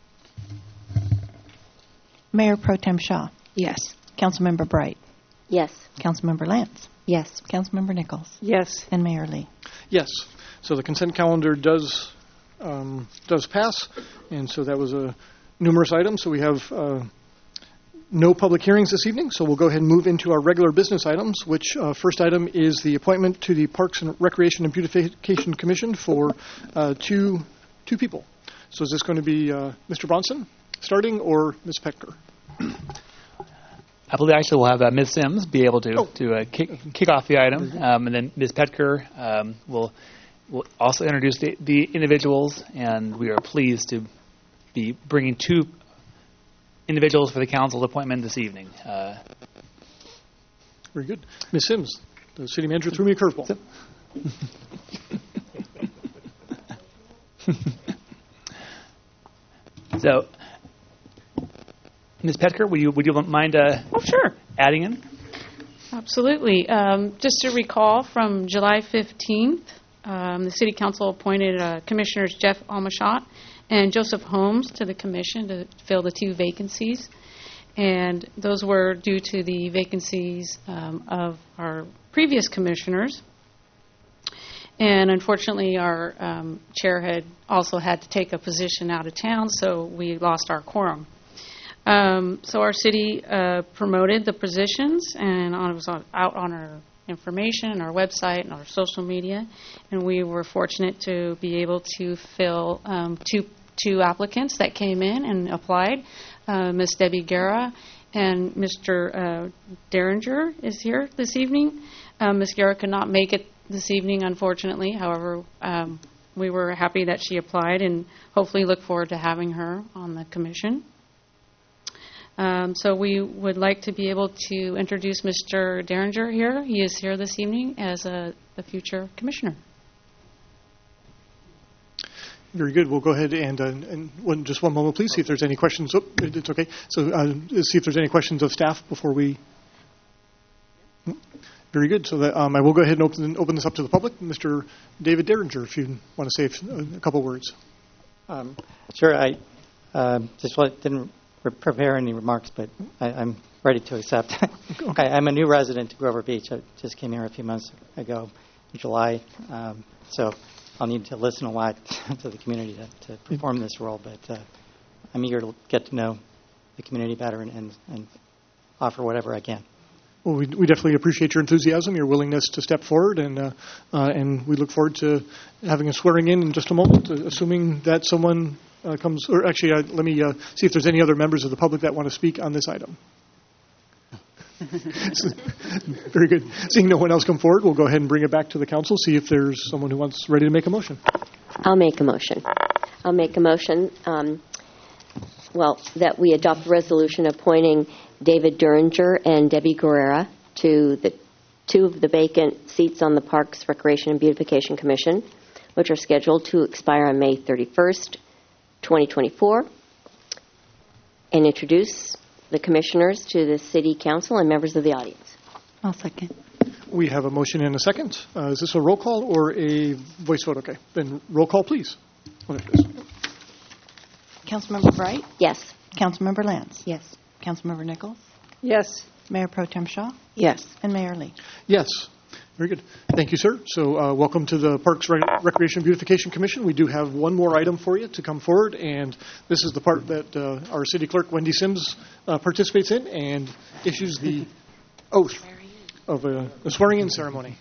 Speaker 15: Mayor Pro Tem Shaw.
Speaker 8: Yes.
Speaker 15: Councilmember Bright.
Speaker 9: Yes.
Speaker 15: Councilmember Lance.
Speaker 9: Yes.
Speaker 15: Councilmember Nichols.
Speaker 8: Yes.
Speaker 15: And Mayor Lee.
Speaker 2: Yes. So the consent calendar does pass, and so that was a numerous item. So we have no public hearings this evening, so we'll go ahead and move into our regular business items, which first item is the appointment to the Parks and Recreation and Beautification Commission for two people. So is this going to be Mr. Bronson starting or Ms. Petker?
Speaker 6: I believe actually we'll have Ms. Sims be able to kick off the item, and then Ms. Petker will also introduce the individuals, and we are pleased to be bringing two individuals for the council appointment this evening.
Speaker 2: Very good. Ms. Sims, the city manager threw me a curveball.
Speaker 6: So, Ms. Petker, would you mind
Speaker 16: sure.
Speaker 6: adding in?
Speaker 16: Absolutely. Just to recall, from July 15th, the City Council appointed Commissioners Jeff Almashot and Joseph Holmes to the commission to fill the two vacancies. And those were due to the vacancies of our previous commissioners. And unfortunately, our chair had also had to take a position out of town, so we lost our quorum. So our city promoted the positions, and it was out on our information and our website and our social media, and we were fortunate to be able to fill two applicants that came in and applied. Ms. Debbie Guerra and Mr. Derringer is here this evening. Ms. Guerra could not make it this evening, unfortunately. However, we were happy that she applied and hopefully look forward to having her on the commission. So we would like to be able to introduce Mr. Derringer here. He is here this evening as the future commissioner.
Speaker 2: Very good. We'll go ahead and just one moment, please. See if there's any questions. Oh, it's okay. So see if there's any questions of staff before we. Very good. So that, I will go ahead and open this up to the public. Mr. David Derringer, if you want to say a couple words.
Speaker 17: Sure. I didn't prepare any remarks, but I'm ready to accept. Okay. I'm a new resident to Grover Beach. I just came here a few months ago in July, so I'll need to listen a lot to the community to perform this role, but I'm eager to get to know the community better and offer whatever I can.
Speaker 2: Well, we definitely appreciate your enthusiasm, your willingness to step forward, and we look forward to having a swearing in just a moment, assuming that someone comes. Or actually, let me see if there's any other members of the public that want to speak on this item. Very good. Seeing no one else come forward, we'll go ahead and bring it back to the council, see if there's someone who wants ready to make a motion.
Speaker 9: I'll make a motion. That we adopt a resolution appointing David Derringer and Debbie Guerra to the two of the vacant seats on the Parks, Recreation, and Beautification Commission, which are scheduled to expire on May 31st, 2024, and introduce the commissioners to the city council and members of the audience.
Speaker 15: I'll second.
Speaker 2: We have a motion and a second. Is this a roll call or a voice vote? Okay, then roll call, please.
Speaker 15: Councilmember Bright?
Speaker 9: Yes.
Speaker 15: Councilmember Lance?
Speaker 1: Yes.
Speaker 15: Councilmember Nichols?
Speaker 11: Yes.
Speaker 15: Mayor Pro Tem Shaw?
Speaker 8: Yes.
Speaker 15: And Mayor Lee?
Speaker 2: Yes. Very good. Thank you, sir. So welcome to the Parks, Recreation, Beautification Commission. We do have one more item for you to come forward, and this is the part that our city clerk, Wendy Sims, participates in and issues the oath of a swearing-in ceremony.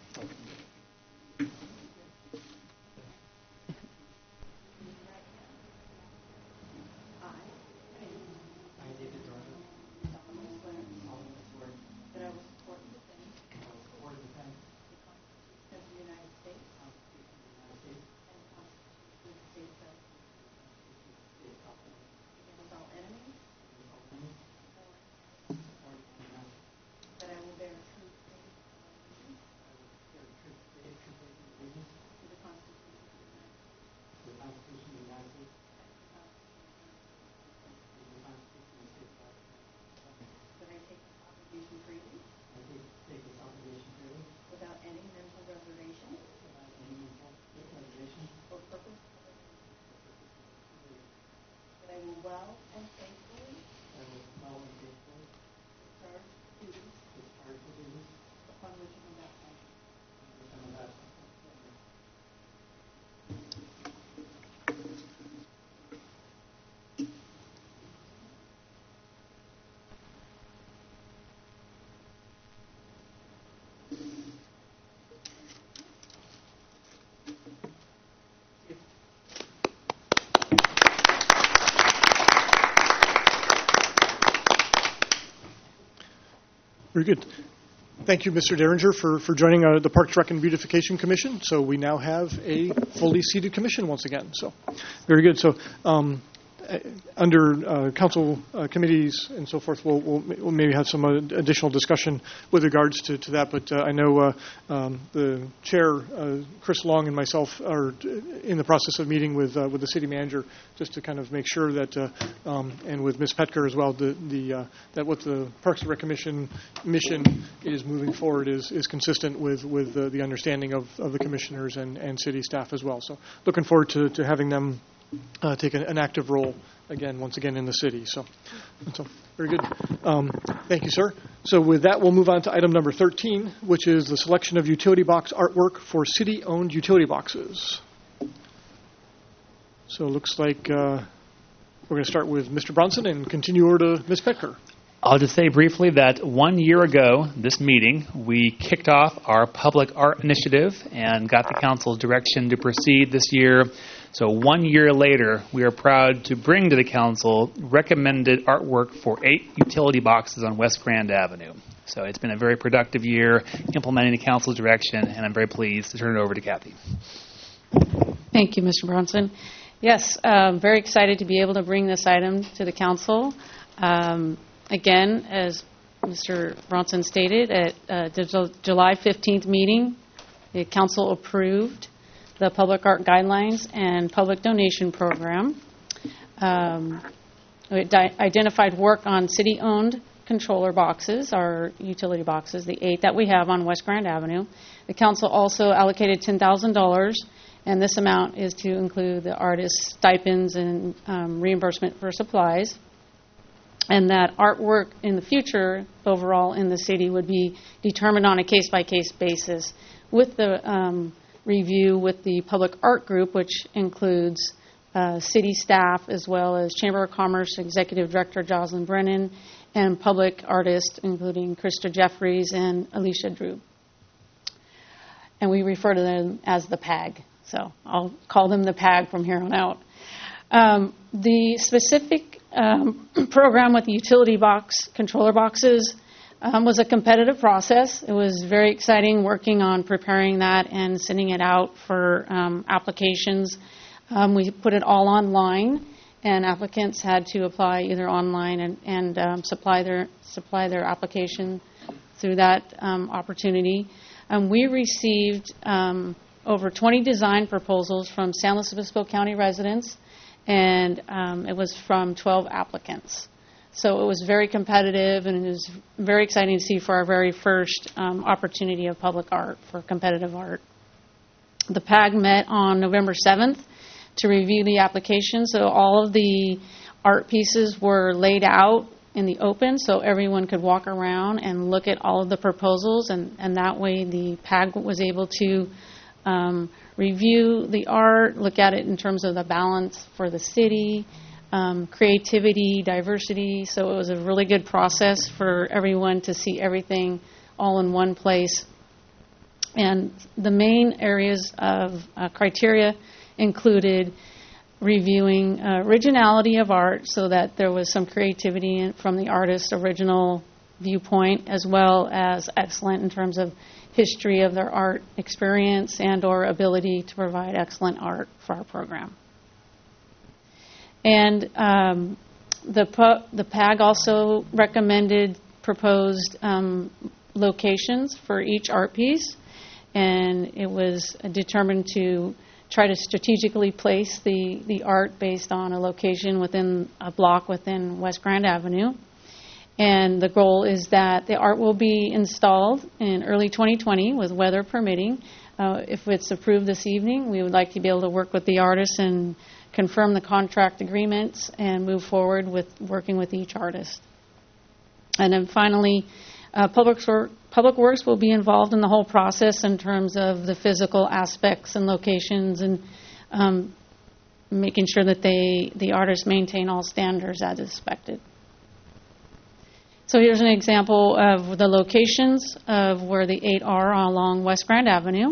Speaker 2: Very good. Thank you, Mr. Derringer, for joining the Parks, Rec, and Beautification Commission. So we now have a fully seated commission once again. So very good. So under council committees and so forth, we'll maybe have some additional discussion with regards to that. But I know the chair, Chris Long, and myself are in the process of meeting with the city manager just to kind of make sure that, and with Ms. Petker as well, that what the Parks and Rec Commission mission is moving forward is consistent with the understanding of the commissioners and city staff as well. So looking forward to having them take an active role once again in the city. So very good. Thank you, sir. So with that, we'll move on to item number 13, which is the selection of utility box artwork for city-owned utility boxes. So it looks like we're going to start with Mr. Bronson and continue over to Ms. Petker.
Speaker 6: I'll just say briefly that 1 year ago, this meeting, we kicked off our public art initiative and got the council's direction to proceed this year. So 1 year later, we are proud to bring to the council recommended artwork for 8 utility boxes on West Grand Avenue. So it's been a very productive year implementing the council's direction, and I'm very pleased to turn it over to Kathy.
Speaker 16: Thank you, Mr. Bronson. Yes, very excited to be able to bring this item to the council. Again, as Mr. Bronson stated, at the July 15th meeting, the council approved the Public Art Guidelines and Public Donation Program. It identified work on city-owned controller boxes, our utility boxes, the 8 that we have on West Grand Avenue. The council also allocated $10,000, and this amount is to include the artist's stipends and reimbursement for supplies. And that artwork in the future, overall in the city, would be determined on a case-by-case basis with the review with the Public Art Group, which includes city staff as well as Chamber of Commerce Executive Director Jocelyn Brennan and public artists, including Krista Jeffries and Alicia Drew. And we refer to them as the PAG. So I'll call them the PAG from here on out. The specific program with the utility box controller boxes was a competitive process. It was very exciting working on preparing that and sending it out for applications. We put it all online, and applicants had to apply either online and supply their application through that opportunity. We received over 20 design proposals from San Luis Obispo County residents, and it was from 12 applicants. So it was very competitive, and it was very exciting to see for our very first opportunity of public art for competitive art. The PAG met on November 7th to review the application. So all of the art pieces were laid out in the open so everyone could walk around and look at all of the proposals, and that way the PAG was able to review the art, look at it in terms of the balance for the city, creativity, diversity. So it was a really good process for everyone to see everything all in one place. And the main areas of criteria included reviewing originality of art, so that there was some creativity from the artist's original viewpoint, as well as excellent in terms of history of their art experience and or ability to provide excellent art for our program. And the PAG also recommended proposed locations for each art piece, and it was determined to try to strategically place the art based on a location within a block within West Grand Avenue. And the goal is that the art will be installed in early 2020 with weather permitting. If it's approved this evening, we would like to be able to work with the artists and confirm the contract agreements and move forward with working with each artist. And then finally, Public Works will be involved in the whole process in terms of the physical aspects and locations, and making sure that the artists maintain all standards as expected. So here's an example of the locations of where the 8 are along West Grand Avenue.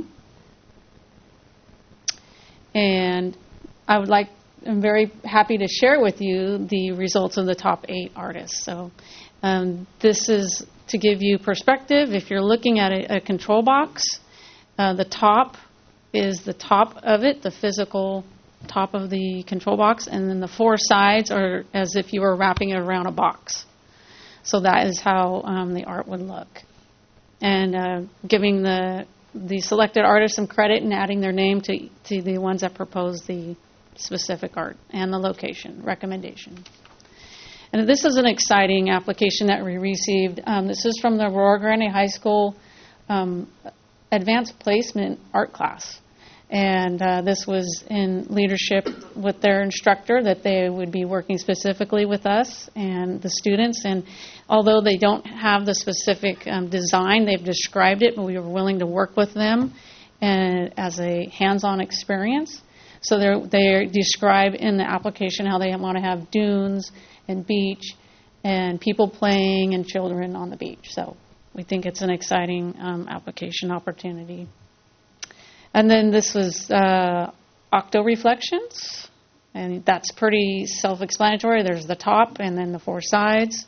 Speaker 16: And I'm very happy to share with you the results of the top 8 artists. So this is to give you perspective. If you're looking at a control box, the top is the top of it, the physical top of the control box, and then the 4 sides are as if you were wrapping it around a box. So that is how the art would look. And giving the selected artists some credit and adding their name to the ones that proposed the specific art and the location recommendation. And this is an exciting application that we received. This is from the Aurora Grande High School Advanced Placement Art class. And this was in leadership with their instructor, that they would be working specifically with us and the students. And although they don't have the specific design, they've described it, but we were willing to work with them and as a hands-on experience. So they describe in the application how they want to have dunes and beach and people playing and children on the beach. So we think it's an exciting application opportunity. And then this was Octo Reflections, and that's pretty self-explanatory. There's the top and then the 4 sides.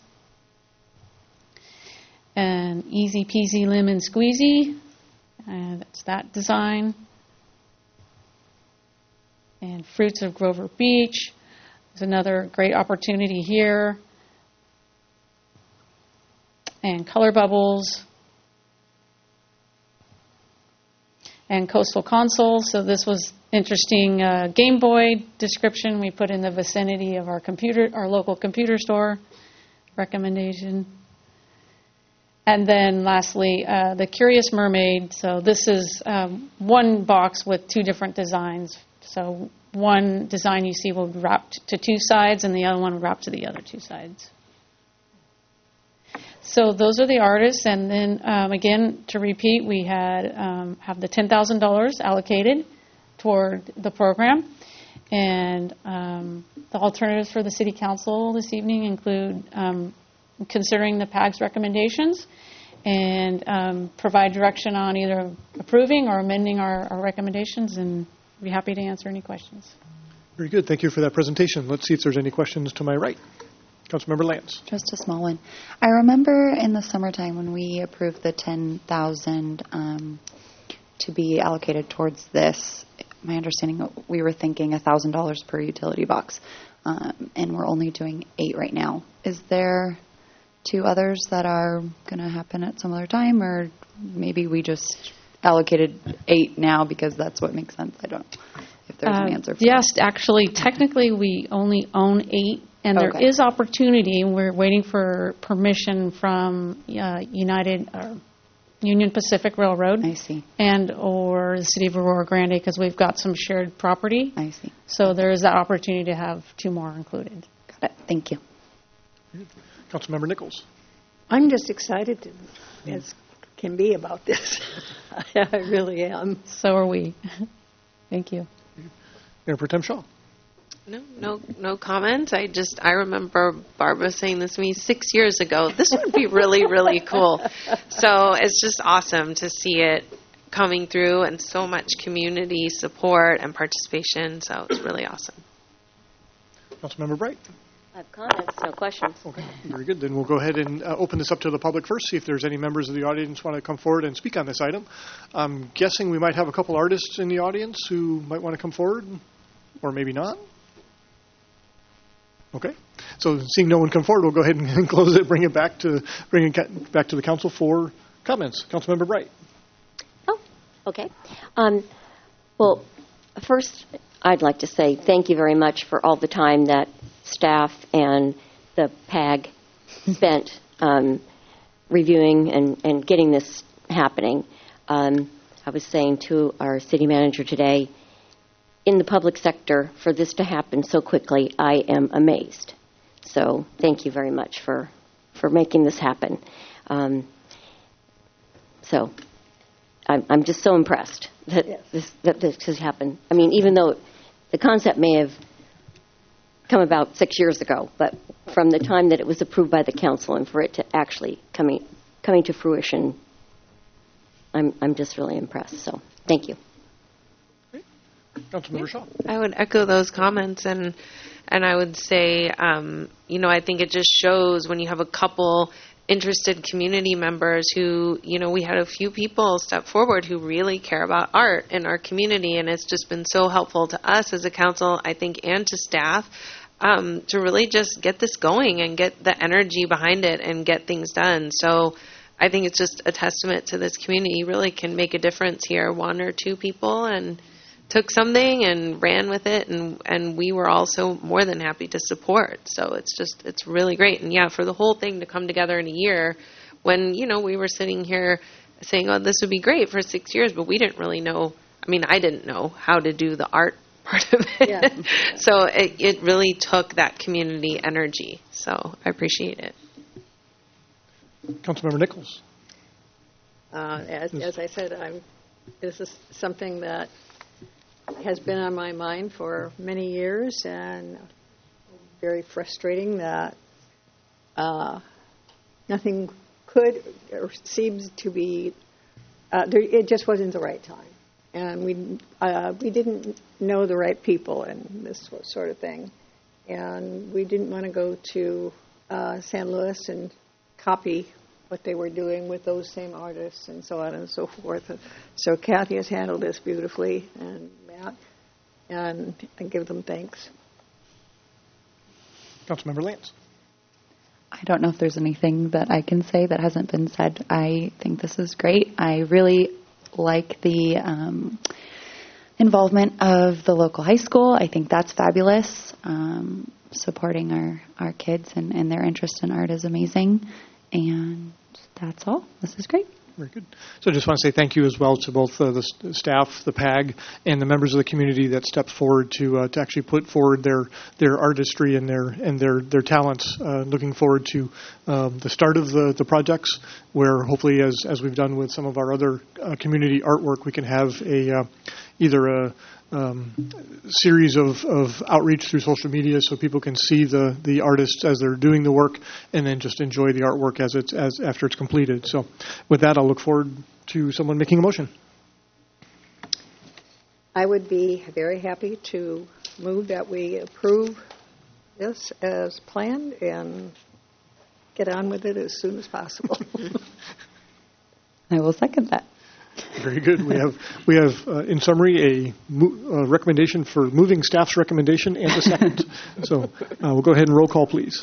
Speaker 16: And Easy Peasy Lemon Squeezy, and that's that design. And Fruits of Grover Beach. There's another great opportunity here. And Color Bubbles. And Coastal Console. So this was interesting Game Boy description we put in the vicinity of our local computer store recommendation. And then lastly, the Curious Mermaid. So this is one box with 2 different designs. So one design you see will wrap to 2 sides, and the other one will wrap to the other 2 sides. So those are the artists, and then again, to repeat, we had have the $10,000 allocated toward the program, and the alternatives for the City Council this evening include considering the PAG's recommendations and provide direction on either approving or amending our recommendations, and I'd be happy to answer any questions.
Speaker 2: Very good. Thank you for that presentation. Let's see if there's any questions to my right. Councilmember Lance.
Speaker 5: Just a small one. I remember in the summertime when we approved the $10,000 to be allocated towards this, my understanding, we were thinking $1,000 per utility box, and we're only doing 8 right now. Is there 2 others that are going to happen at some other time, or maybe we just allocated 8 now because that's what makes sense? I don't know if there's an answer for
Speaker 16: Yes, actually, technically we only own 8, And there
Speaker 5: Okay.
Speaker 16: is opportunity, and we're waiting for permission from Union Pacific Railroad.
Speaker 5: I see.
Speaker 16: And or the City of Aurora Grande, because we've got some shared property.
Speaker 5: I see.
Speaker 16: So there is that opportunity to have 2 more included.
Speaker 5: Got it. Thank you.
Speaker 2: Councilmember Nichols.
Speaker 18: I'm just excited as can be about this. I really am.
Speaker 16: So are we. Thank you.
Speaker 2: Mayor Pro Tem Shaw.
Speaker 8: No comments. I remember Barbara saying this to me 6 years ago. This would be really, really cool. So it's just awesome to see it coming through and so much community support and participation. So it's really awesome.
Speaker 2: Councilmember Bright.
Speaker 9: I have comments, no questions.
Speaker 2: Okay, very good. Then we'll go ahead and open this up to the public first, see if there's any members of the audience want to come forward and speak on this item. I'm guessing we might have a couple artists in the audience who might want to come forward, or maybe not. Okay. So seeing no one come forward, we'll go ahead and close it, bring it back to the council for comments. Councilmember Bright.
Speaker 9: Oh, okay. Well, first, I'd like to say thank you very much for all the time that staff and the PAG spent reviewing and getting this happening. I was saying to our city manager today, in the public sector, for this to happen so quickly, I am amazed. So thank you very much for making this happen. So I'm just so impressed that this has happened. I mean, even though the concept may have come about 6 years ago, but from the time that it was approved by the council and for it to actually coming to fruition, I'm just really impressed. So thank you.
Speaker 2: Councilmember Shaw.
Speaker 8: I would echo those comments, and I would say, I think it just shows when you have a couple interested community members who, we had a few people step forward who really care about art in our community, and it's just been so helpful to us as a council, I think, and to staff, to really just get this going and get the energy behind it and get things done. So I think it's just a testament to this community. really can make a difference here. 1 or 2 people and took something and ran with it, and we were also more than happy to support. So it's really great. And yeah, for the whole thing to come together in a year when, we were sitting here saying, oh, this would be great for 6 years, but we didn't really know. I mean, I didn't know how to do the art part of it. Yeah. So it really took that community energy. So I appreciate it.
Speaker 2: Councilmember Nichols.
Speaker 18: As I said, this is something that has been on my mind for many years, and very frustrating that nothing could or seems to be. It just wasn't the right time, and we didn't know the right people and this sort of thing, and we didn't want to go to San Luis and copy what they were doing with those same artists and so on and so forth. So Kathy has handled this beautifully, and Matt, and I give them thanks.
Speaker 2: Councilmember Lance.
Speaker 5: I don't know if there's anything that I can say that hasn't been said. I think this is great. I really like the involvement of the local high school. I think that's fabulous. Supporting our kids and their interest in art is amazing. And that's all. This is great.
Speaker 2: Very good. So I just want to say thank you as well to both the staff, the PAG, and the members of the community that stepped forward to actually put forward their artistry and their talents. Looking forward to the start of the projects, where hopefully, as we've done with some of our other community artwork, we can have either a series of outreach through social media so people can see the artists as they're doing the work, and then just enjoy the artwork as after it's completed. So with that, I'll look forward to someone making a motion.
Speaker 18: I would be very happy to move that we approve this as planned and get on with it as soon as possible.
Speaker 5: I will second that.
Speaker 2: Very good. We have in summary, a recommendation for moving staff's recommendation and a second. So we'll go ahead and roll call, please.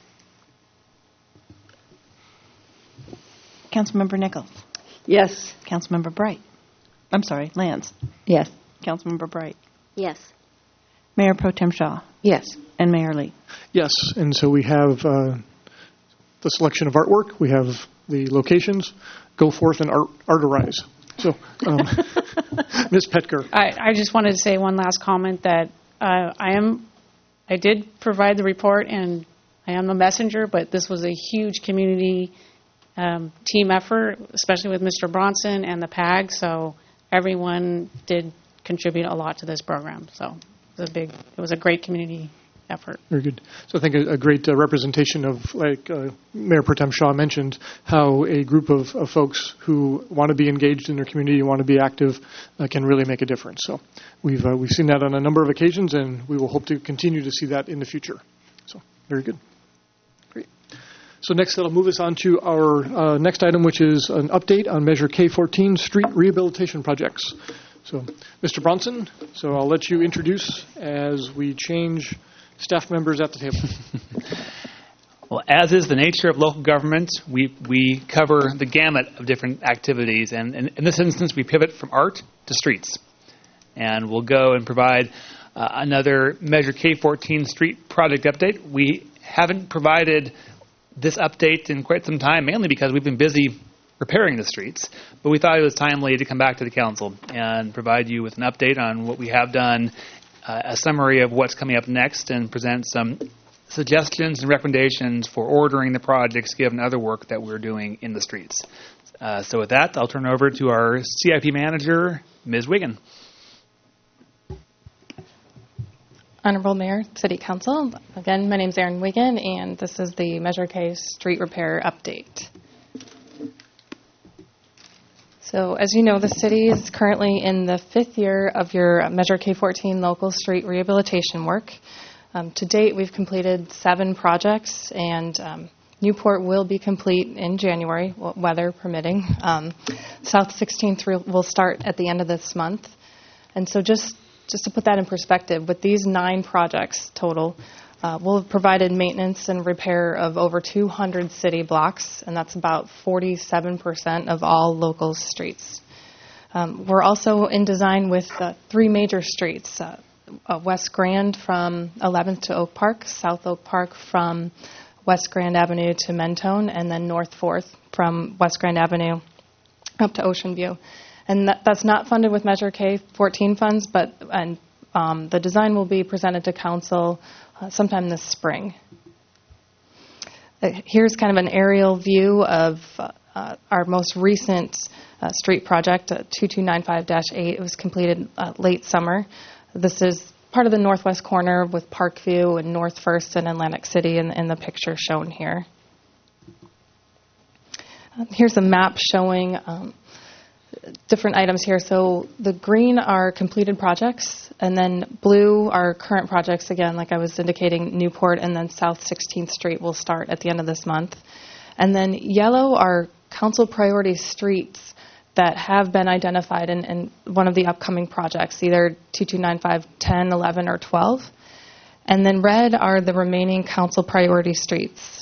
Speaker 15: Councilmember Nichols.
Speaker 18: Yes.
Speaker 15: Councilmember Bright. I'm sorry, Lance.
Speaker 5: Yes.
Speaker 15: Councilmember Bright.
Speaker 9: Yes.
Speaker 15: Mayor Pro Tem Shaw.
Speaker 8: Yes.
Speaker 15: And Mayor Lee.
Speaker 2: Yes, and so we have the selection of artwork, we have the locations, go forth and arterize. So, Ms. Petker.
Speaker 16: I just wanted to say one last comment that I did provide the report and I am the messenger, but this was a huge community team effort, especially with Mr. Bronson and the PAG, so everyone did contribute a lot to this program. So it was a great community effort.
Speaker 2: Very good. So I think a great representation of, like Mayor Pro Tem Shaw mentioned, how a group of folks who want to be engaged in their community, want to be active, can really make a difference. So we've seen that on a number of occasions, and we will hope to continue to see that in the future. So very good. Great. So next, that'll move us on to our next item, which is an update on Measure K14 street rehabilitation projects. So, Mr. Bronson, so I'll let you introduce as we change staff members at the table.
Speaker 6: Well, as is the nature of local government, we cover the gamut of different activities. And in this instance, we pivot from art to streets. And we'll go and provide another Measure K14 street project update. We haven't provided this update in quite some time, mainly because we've been busy repairing the streets. But we thought it was timely to come back to the council and provide you with an update on what we have done, a summary of what's coming up next, and present some suggestions and recommendations for ordering the projects given other work that we're doing in the streets. So with that, I'll turn over to our CIP manager, Ms. Wiggin.
Speaker 14: Honorable Mayor, City Council, again, my name is Erin Wiggin, and this is the Measure K street repair update. So as you know, the city is currently in the 5th year of your Measure K14 local street rehabilitation work. To date, we've completed 7 projects, and Newport will be complete in January, weather permitting. South 16th will start at the end of this month. And so just to put that in perspective, with these 9 projects total, we'll have provided maintenance and repair of over 200 city blocks, and that's about 47% of all local streets. We're also in design with 3 major streets, West Grand from 11th to Oak Park, South Oak Park from West Grand Avenue to Mentone, and then North 4th from West Grand Avenue up to Ocean View. And that's not funded with Measure K14 funds, but the design will be presented to council sometime this spring. Here's kind of an aerial view of our most recent street project, 2295-8. It was completed late summer. This is part of the northwest corner with Parkview and North First and Atlantic City in the picture shown here. Here's a map showing different items here. So the green are completed projects, and then blue are current projects. Again, like I was indicating, Newport and then South 16th Street will start at the end of this month. And then yellow are council priority streets that have been identified in one of the upcoming projects, either 2295, 10, 11, or 12. And then red are the remaining council priority streets.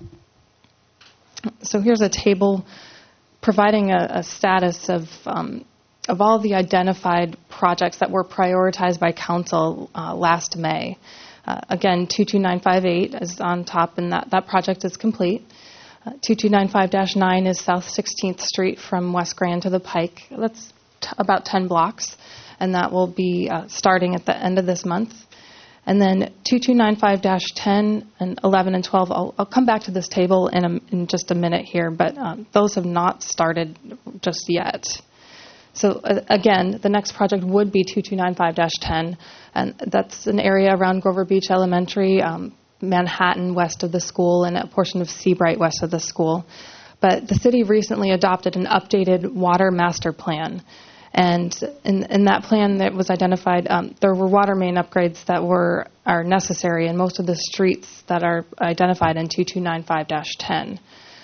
Speaker 14: So here's a table providing a status of all the identified projects that were prioritized by council last May. Again, 22958 is on top, and that project is complete. 2295-9 is South 16th Street from West Grand to the Pike. That's about 10 blocks, and that will be starting at the end of this month. And then 2295-10 and 11 and 12, I'll come back to this table in just a minute here, but those have not started just yet. So again, the next project would be 2295-10, and that's an area around Grover Beach Elementary, Manhattan west of the school, and a portion of Seabright west of the school. But the city recently adopted an updated water master plan. And in that plan that was identified, there were water main upgrades that are necessary in most of the streets that are identified in 2295-10.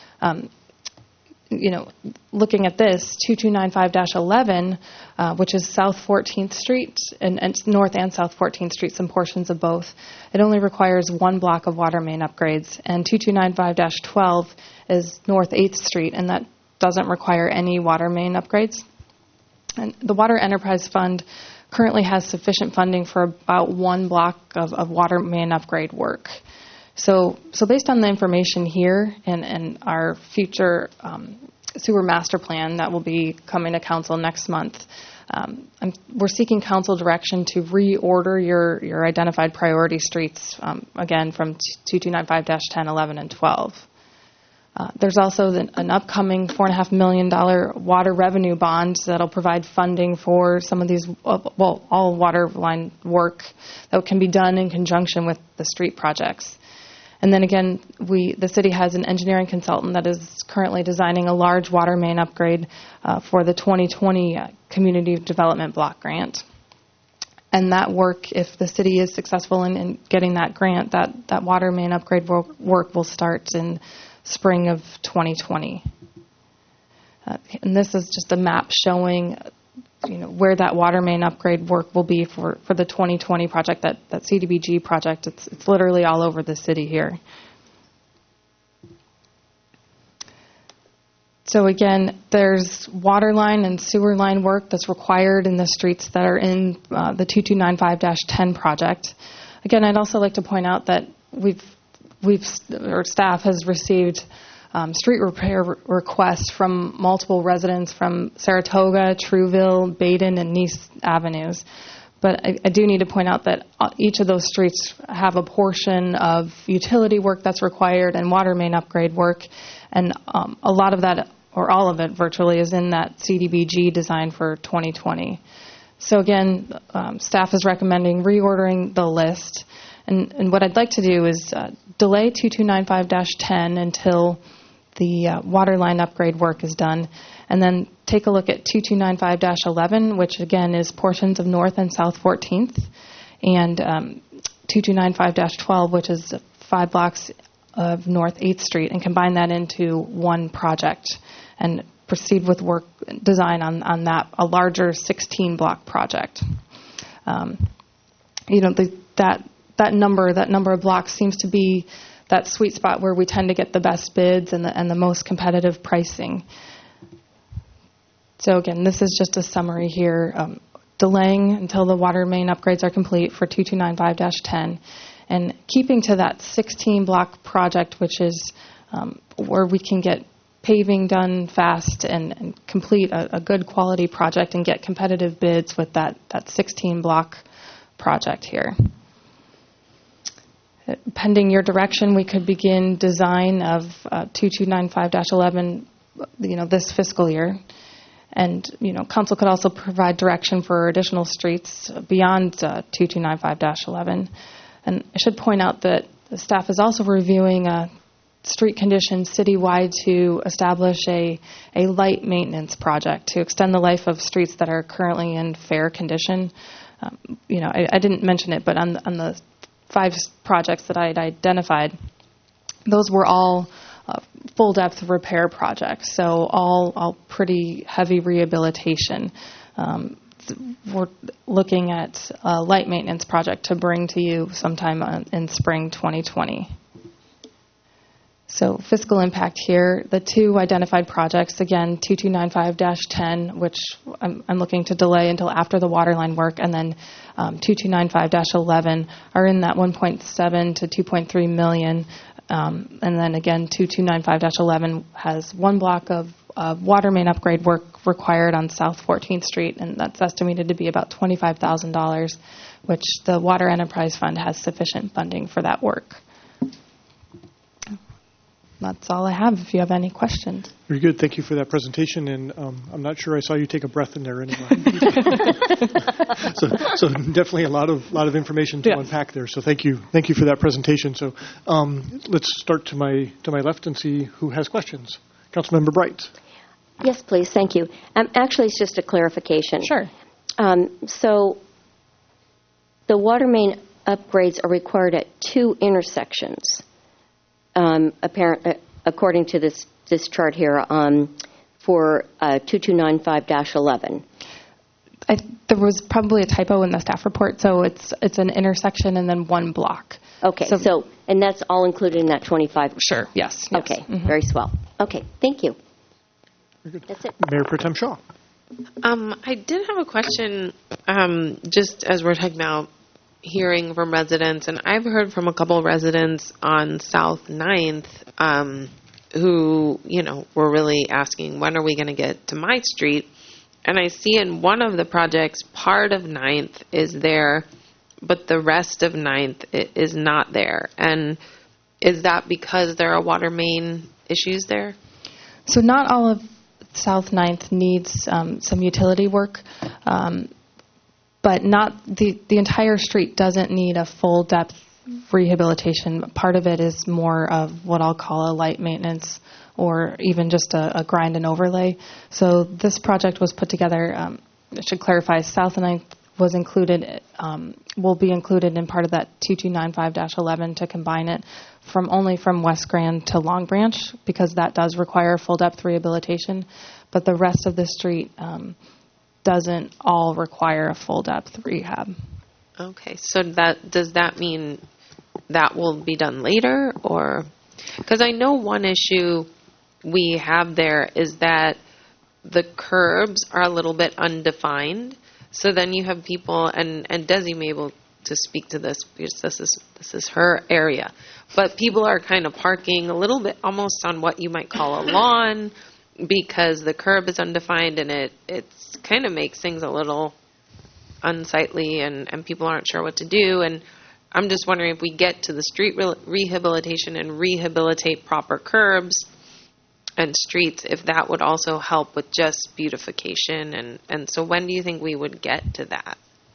Speaker 14: Looking at this, 2295-11, which is South 14th Street, and North and South 14th Street, some portions of both, it only requires 1 block of water main upgrades. And 2295-12 is North 8th Street, and that doesn't require any water main upgrades. And the Water Enterprise Fund currently has sufficient funding for about one block of water main upgrade work. So based on the information here and our future sewer master plan that will be coming to council next month, we're seeking council direction to reorder your identified priority streets, again, from 2295-10, 11, and 12. There's also an upcoming $4.5 million water revenue bond that'll provide funding for some of these, all water line work that can be done in conjunction with the street projects. And then again, the city has an engineering consultant that is currently designing a large water main upgrade for the 2020 Community Development Block Grant. And that work, if the city is successful in getting that grant, that water main upgrade work will start in spring of 2020. And this is just a map showing where that water main upgrade work will be for the 2020 project, that CDBG project. It's literally all over the city here. So again, there's water line and sewer line work that's required in the streets that are in the 2295-10 project. Again, I'd also like to point out that our staff has received street repair requests from multiple residents from Saratoga, Trouville, Baden, and Nice Avenues. But I do need to point out that each of those streets have a portion of utility work that's required and water main upgrade work, and a lot of that, or all of it virtually, is in that CDBG design for 2020. So again, staff is recommending reordering the list. And what I'd like to do is delay 2295-10 until the water line upgrade work is done, and then take a look at 2295-11, which again is portions of North and South 14th, and 2295-12, which is 5 blocks of North 8th Street, and combine that into one project and proceed with work design on that, a larger 16-block project. That number of blocks seems to be that sweet spot where we tend to get the best bids and the most competitive pricing. So again, this is just a summary here, delaying until the water main upgrades are complete for 2295-10, and keeping to that 16-block project, which is where we can get paving done fast and complete a good quality project and get competitive bids with that 16-block project here. Pending your direction, we could begin design of 2295-11, this fiscal year. And, council could also provide direction for additional streets beyond 2295-11. And I should point out that the staff is also reviewing street conditions citywide to establish a light maintenance project to extend the life of streets that are currently in fair condition. I didn't mention it, but on the 5 projects that I had identified, those were all full-depth repair projects, so all pretty heavy rehabilitation. We're looking at a light maintenance project to bring to you sometime in spring 2020. So fiscal impact here, the 2 identified projects, again, 2295-10, which I'm looking to delay until after the water line work, and then 2295-11 are in that 1.7 to 2.3 million. And then again, 2295-11 has 1 block of water main upgrade work required on South 14th Street, and that's estimated to be about $25,000, which the Water Enterprise Fund has sufficient funding for that work. That's all I have, if you have any questions.
Speaker 2: Very good. Thank you for that presentation, and I'm not sure I saw you take a breath in there anyway. so definitely a lot of information to unpack there. So thank you for that presentation. So let's start to my left and see who has questions. Councilmember Bright.
Speaker 9: Yes, please. Thank you. Actually, it's just a clarification.
Speaker 14: Sure.
Speaker 9: So the water main upgrades are required at 2 intersections. According to this chart here, for 2295-11.
Speaker 14: There was probably a typo in the staff report, so it's an intersection and then 1 block.
Speaker 9: Okay, so and that's all included in that 25?
Speaker 14: Sure, yes.
Speaker 9: Okay, very swell. Okay, thank you.
Speaker 2: Very good.
Speaker 9: That's it.
Speaker 2: Mayor Pro Tem Shaw.
Speaker 8: I did have a question, just as we're talking about hearing from residents, and I've heard from a couple of residents on South 9th who, were really asking, when are we going to get to my street? And I see in one of the projects, part of 9th is there, but the rest of 9th is not there. And is that because there are water main issues there?
Speaker 14: So not all of South 9th needs some utility work, but not the entire street doesn't need a full depth rehabilitation. Part of it is more of what I'll call a light maintenance or even just a grind and overlay. So this project was put together, I should clarify, South 9th was included, will be included in part of that 2295-11 to combine it only from West Grand to Long Branch, because that does require full depth rehabilitation. But the rest of the street doesn't all require a full depth rehab.
Speaker 8: Okay, so does that mean that will be done later, or because I know one issue we have there is that the curbs are a little bit undefined. So then you have people, and Desi may be able to speak to this because this is her area, but people are kind of parking a little bit almost on what you might call a lawn because the curb is undefined, and it kind of makes things a little unsightly, and people aren't sure what to do. And I'm just wondering if we get to the street rehabilitation and rehabilitate proper curbs and streets, if that would also help with just beautification. And so when do you think we would get to that?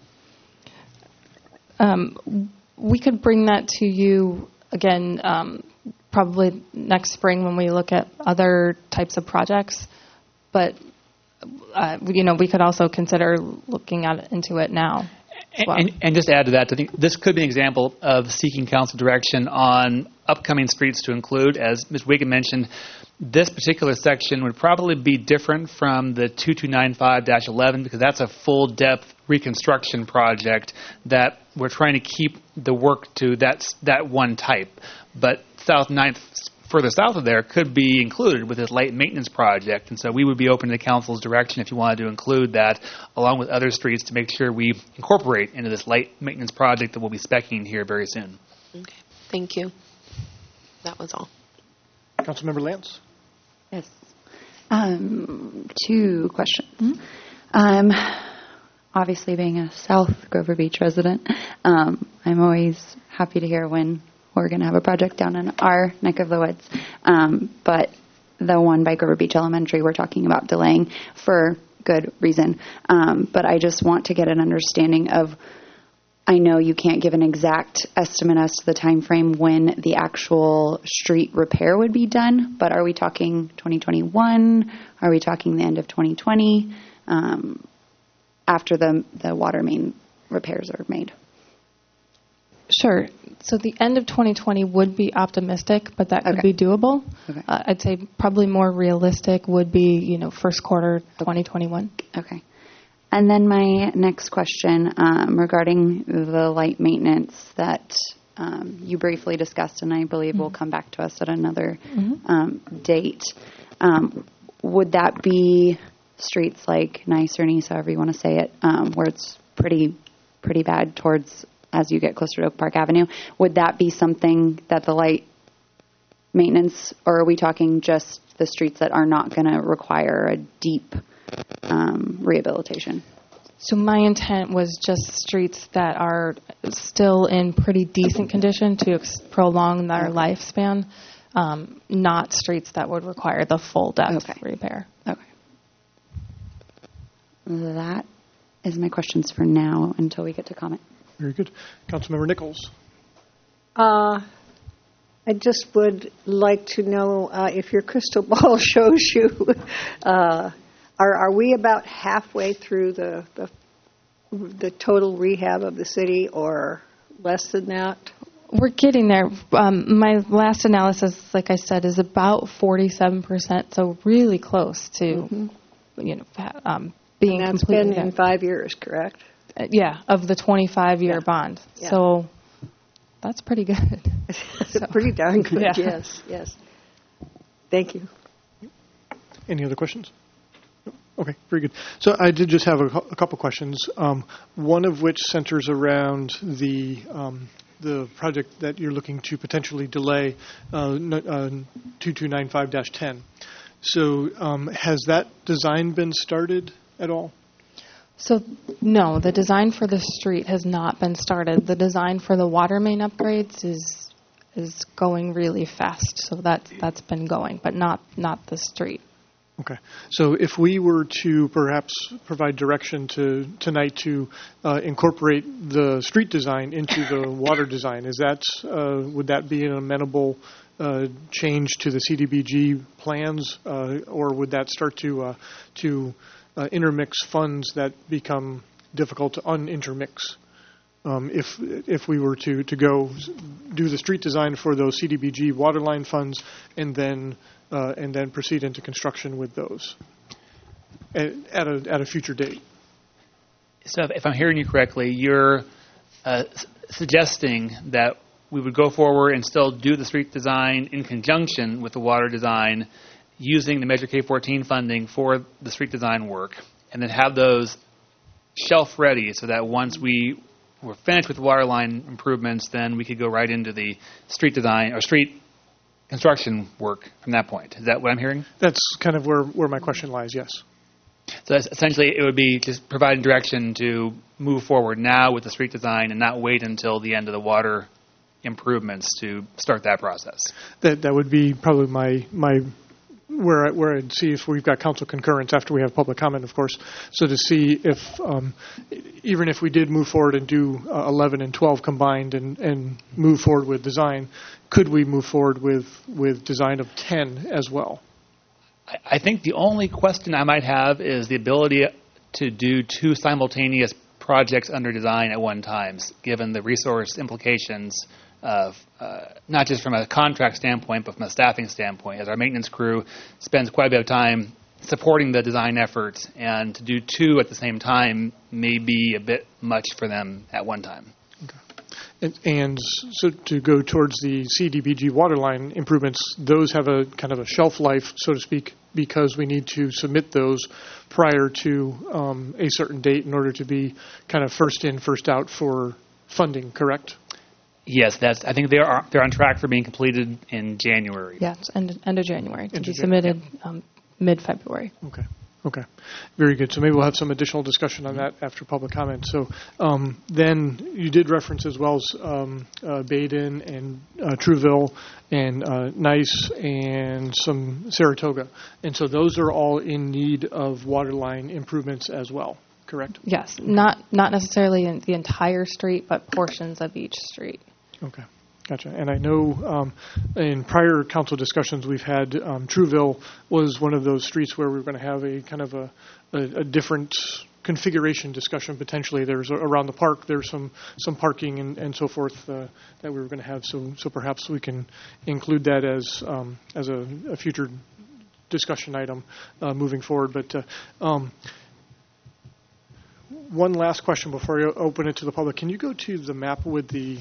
Speaker 14: We could bring that to you again probably next spring when we look at other types of projects. But, we could also consider looking into it now. Well.
Speaker 6: And just to add to that, I think this could be an example of seeking council direction on upcoming streets to include. As Ms. Wiggin mentioned, this particular section would probably be different from the 2295-11 because that's a full-depth reconstruction project that we're trying to keep the work to that one type. But South 9th, further south of there, could be included with this light maintenance project. And so we would be open to the council's direction if you wanted to include that along with other streets to make sure we incorporate into this light maintenance project that we'll be speccing here very soon.
Speaker 8: Okay. Thank you. That was all.
Speaker 2: Councilmember Lance?
Speaker 5: Yes. 2 questions. Obviously, being a South Grover Beach resident, I'm always happy to hear when we're going to have a project down in our neck of the woods. But the one by Grover Beach Elementary, we're talking about delaying for good reason. But I just want to get an understanding of, I know you can't give an exact estimate as to the time frame when the actual street repair would be done, but are we talking 2021? Are we talking the end of 2020 after the water main repairs are made?
Speaker 14: Sure. So the end of 2020 would be optimistic, but that could be doable. Okay. I'd say probably more realistic would be, first quarter 2021.
Speaker 5: Okay. And then my next question regarding the light maintenance that you briefly discussed, and I believe will come back to us at another date. Would that be streets like Nice or Nice, however you want to say it, where it's pretty bad towards as you get closer to Oak Park Avenue? Would that be something that the light maintenance, or are we talking just the streets that are not going to require a deep rehabilitation?
Speaker 14: So my intent was just streets that are still in pretty decent condition to prolong their lifespan, not streets that would require the full depth repair. Okay.
Speaker 5: That is my questions for now until we get to comment.
Speaker 2: Very good. Councilmember Nichols.
Speaker 18: I just would like to know if your crystal ball shows you, are we about halfway through the total rehab of the city, or less than that?
Speaker 14: We're getting there. My last analysis, like I said, is about 47%, so really close to, being
Speaker 18: and that's
Speaker 14: completed.
Speaker 18: Been in 5 years, correct?
Speaker 14: Yeah, of the 25-year bond.
Speaker 18: Yeah.
Speaker 14: So that's pretty good.
Speaker 18: Pretty darn good,
Speaker 14: yeah.
Speaker 18: yes. Thank you.
Speaker 2: Any other questions? Okay, very good. So I did just have a couple questions, one of which centers around the project that you're looking to potentially delay, 2295-10. So has that design been started at all?
Speaker 14: So, no, the design for the street has not been started. The design for the water main upgrades is going really fast. So that's been going, but not the street.
Speaker 2: Okay. So if we were to perhaps provide direction tonight to incorporate the street design into the water design, would that be an amenable change to the CDBG plans, or would that start to intermix funds that become difficult to unintermix? If we were to go do the street design for those CDBG waterline funds and then proceed into construction with those at a future date.
Speaker 6: So if I'm hearing you correctly, you're suggesting that we would go forward and still do the street design in conjunction with the water design using the Measure K14 funding for the street design work, and then have those shelf ready so that once we were finished with the water line improvements, then we could go right into the street design or street construction work from that point. Is that what I'm hearing?
Speaker 2: That's kind of where my question lies, yes.
Speaker 6: So essentially it would be just providing direction to move forward now with the street design and not wait until the end of the water improvements to start that process.
Speaker 2: That would be probably my where I'd see if we've got council concurrence after we have public comment, of course. So to see if, even if we did move forward and do 11 and 12 combined and move forward with design, could we move forward with design of 10 as well?
Speaker 6: I think the only question I might have is the ability to do two simultaneous projects under design at one time, given the resource implications of not just from a contract standpoint, but from a staffing standpoint, as our maintenance crew spends quite a bit of time supporting the design efforts, and to do two at the same time may be a bit much for them at one time.
Speaker 2: Okay. And so to go towards the CDBG waterline improvements, those have a kind of a shelf life, so to speak, because we need to submit those prior to a certain date in order to be kind of first in, first out for funding, correct?
Speaker 6: Yes, I think they're on track for being completed in January.
Speaker 14: Yeah, it's end of January to be submitted mid-February.
Speaker 2: Okay. Very good. So maybe we'll have some additional discussion on that after public comment. So then you did reference as well as Baden and Trouville and Nice and some Saratoga. And so those are all in need of waterline improvements as well, correct?
Speaker 14: Yes, not necessarily in the entire street, but portions of each street.
Speaker 2: Okay, gotcha. And I know in prior council discussions we've had, Trouville was one of those streets where we were going to have a kind of a different configuration discussion potentially. There's around the park, there's some parking and so forth that we were going to have. So perhaps we can include that as a future discussion item moving forward. But one last question before I open it to the public. Can you go to the map with the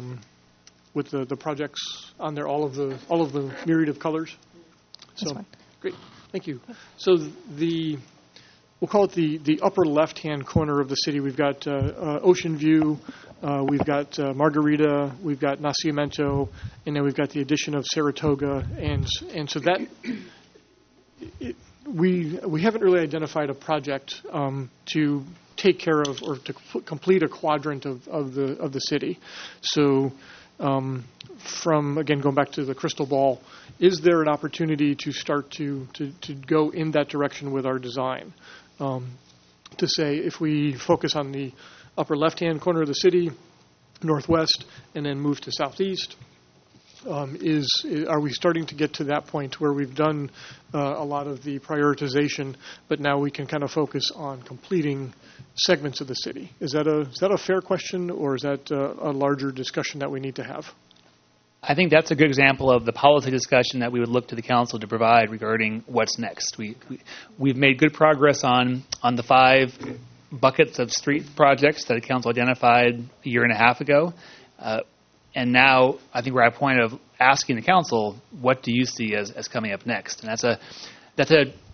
Speaker 2: projects on there, all of the myriad of colors?
Speaker 14: That's fine.
Speaker 2: Great, thank you. So we'll call it the upper left-hand corner of the city. We've got Ocean View, we've got Margarita, we've got Nacimiento, and then we've got the addition of Saratoga, and so that. We haven't really identified a project to take care of or to complete a quadrant of the city. So from, again, going back to the crystal ball, is there an opportunity to start to go in that direction with our design? To say if we focus on the upper left-hand corner of the city, northwest, and then move to southeast, are we starting to get to that point where we've done a lot of the prioritization, but now we can kind of focus on completing segments of the city? Is that a fair question, or is that a larger discussion that we need to have?
Speaker 6: I think that's a good example of the policy discussion that we would look to the council to provide regarding what's next. We've made good progress on the 5 buckets of street projects that the council identified a year and a half ago. And now I think we're at a point of asking the council, what do you see as coming up next? And that's a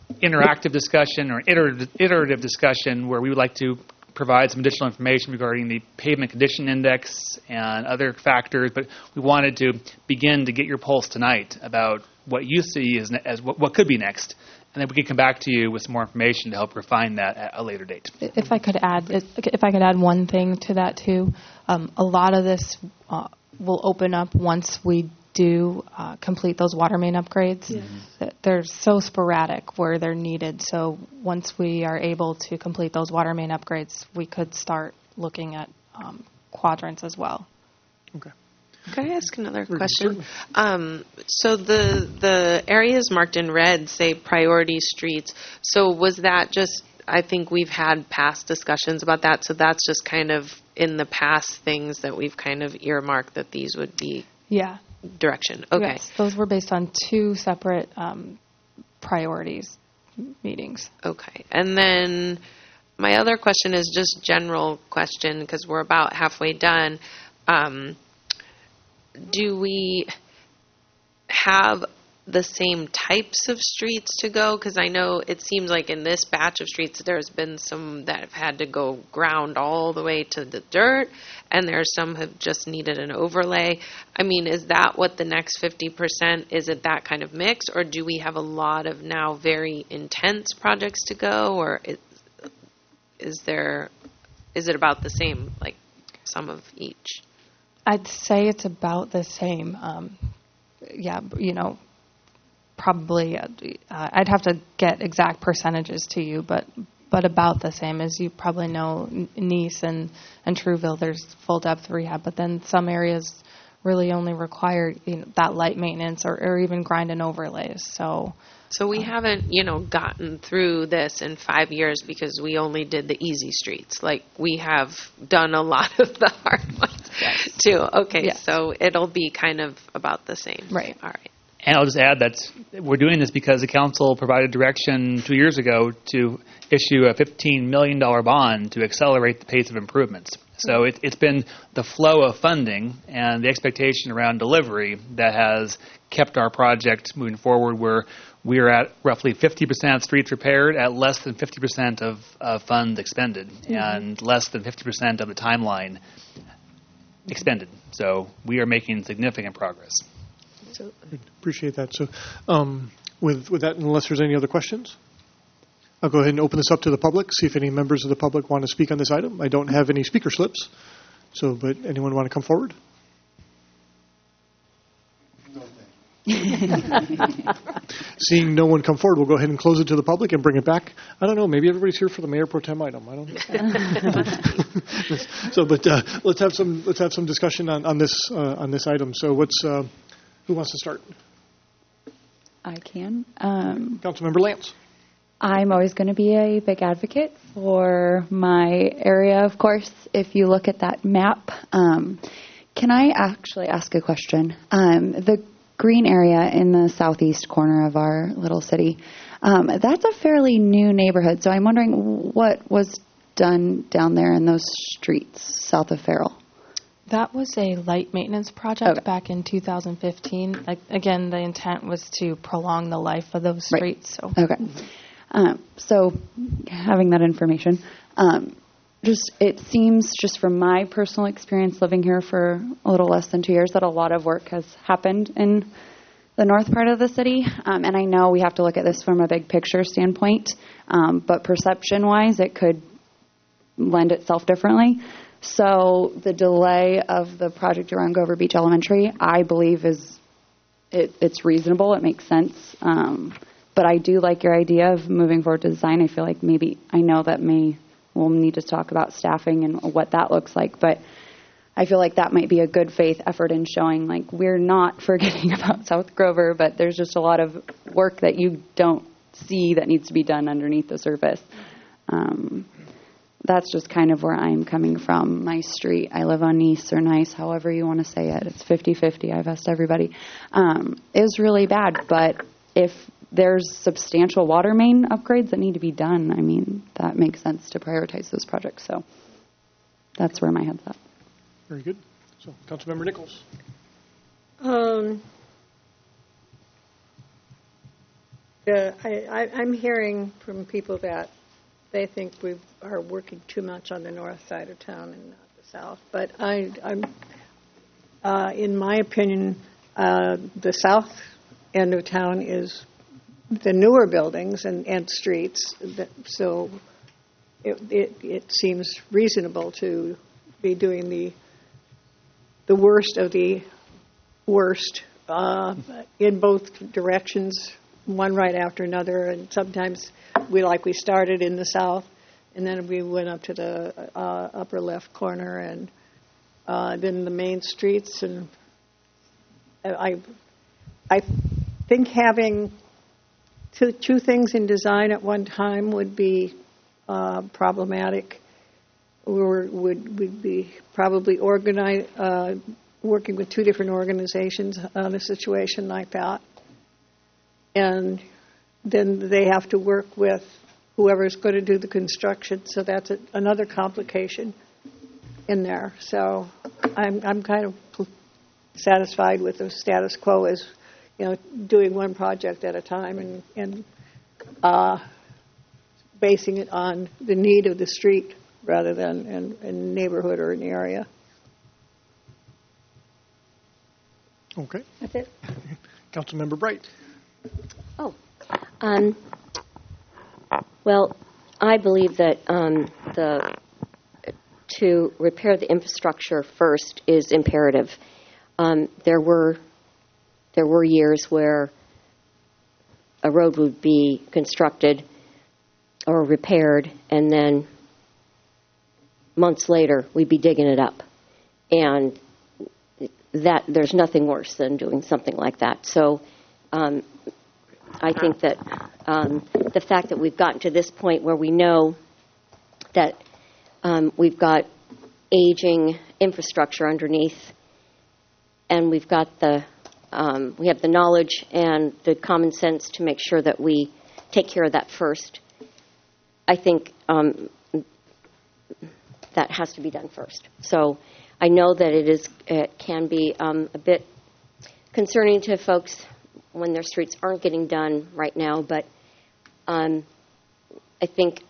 Speaker 6: interactive discussion or iterative discussion where we would like to provide some additional information regarding the pavement condition index and other factors, but we wanted to begin to get your pulse tonight about what you see as what could be next, and then we can come back to you with some more information to help refine that at a later date.
Speaker 14: If I could add one thing to that too, a lot of this will open up once we do complete those water main upgrades. Yes. They're so sporadic where they're needed. So once we are able to complete those water main upgrades, we could start looking at quadrants as well.
Speaker 2: Okay.
Speaker 8: Can I ask another question? So the areas marked in red say priority streets. So was that just, I think we've had past discussions about that, so that's just kind of in the past things that we've kind of earmarked that these would be direction. Okay.
Speaker 14: Yes, those were based on two separate priorities meetings.
Speaker 8: Okay. And then my other question is just general question because we're about halfway done. Do we have the same types of streets to go? Because I know it seems like in this batch of streets there's been some that have had to go ground all the way to the dirt, and there's some have just needed an overlay. I mean, is that what the next 50%, is it that kind of mix, or do we have a lot of now very intense projects to go, or is it about the same, like some of each?
Speaker 14: I'd say it's about the same. Probably I'd have to get exact percentages to you, but about the same. As you probably know, Nice and Trouville, there's full depth rehab, but then some areas really only require that light maintenance or even grind and overlays. So
Speaker 8: we haven't gotten through this in 5 years because we only did the easy streets. Like we have done a lot of the hard ones too. Okay, yes. So it'll be kind of about the same.
Speaker 14: Right.
Speaker 8: All right.
Speaker 6: And I'll just add that we're doing this because the council provided direction 2 years ago to issue a $15 million bond to accelerate the pace of improvements. So it's been the flow of funding and the expectation around delivery that has kept our project moving forward, where we are at roughly 50% streets repaired at less than 50% of funds expended and less than 50% of the timeline expended. So we are making significant progress.
Speaker 2: Appreciate that. So with that, unless there's any other questions, I'll go ahead and open this up to the public, see if any members of the public want to speak on this item. I don't have any speaker slips, but anyone want to come forward? Seeing no one come forward, we'll go ahead and close it to the public and bring it back. I don't know. Maybe everybody's here for the Mayor Pro Tem item. I don't know. Let's have some discussion on this item. So who wants to start?
Speaker 5: I can.
Speaker 2: Councilmember Lance.
Speaker 5: I'm always going to be a big advocate for my area, of course. If you look at that map, can I actually ask a question? The green area in the southeast corner of our little city, that's a fairly new neighborhood. So I'm wondering what was done down there in those streets south of Farrell.
Speaker 14: That was a light maintenance project back in 2015. Again, the intent was to prolong the life of those streets.
Speaker 5: Right. So. Okay. So having that information, it seems just from my personal experience living here for a little less than 2 years that a lot of work has happened in the north part of the city. And I know we have to look at this from a big picture standpoint, but perception-wise, it could lend itself differently. So the delay of the project around Grover Beach Elementary, I believe it's reasonable. It makes sense. But I do like your idea of moving forward to design. I feel like we'll need to talk about staffing and what that looks like. But I feel like that might be a good faith effort in showing like we're not forgetting about South Grover, but there's just a lot of work that you don't see that needs to be done underneath the surface. That's just kind of where I'm coming from. My street, I live on Nice or Nice, however you want to say it. It's 50-50. I've asked everybody. Is really bad, but if there's substantial water main upgrades that need to be done, I mean, that makes sense to prioritize those projects. So that's where my head's at.
Speaker 2: Very good. So, Councilmember Nichols.
Speaker 18: I'm hearing from people that they think we are working too much on the north side of town and not the south. But I'm in my opinion, the south end of town is the newer buildings and streets. So it seems reasonable to be doing the worst of the worst in both directions, one right after another. And sometimes we started in the south, and then we went up to the upper left corner, and then the main streets. And I think having two things in design at one time would be problematic. We'd be probably working with two different organizations on a situation like that. And then they have to work with whoever's going to do the construction, so that's another complication in there. So I'm kind of satisfied with the status quo as, doing one project at a time and basing it on the need of the street rather than in neighborhood or an area.
Speaker 2: Okay.
Speaker 18: That's it.
Speaker 2: Councilmember Bright.
Speaker 9: Well, I believe that to repair the infrastructure first is imperative. There were years where a road would be constructed or repaired, and then months later we'd be digging it up, and that there's nothing worse than doing something like that. So I think that the fact that we've gotten to this point where we know that we've got aging infrastructure underneath, and we've got we have the knowledge and the common sense to make sure that we take care of that first. I think that has to be done first. So I know that it can be a bit concerning to folks when their streets aren't getting done right now, but I think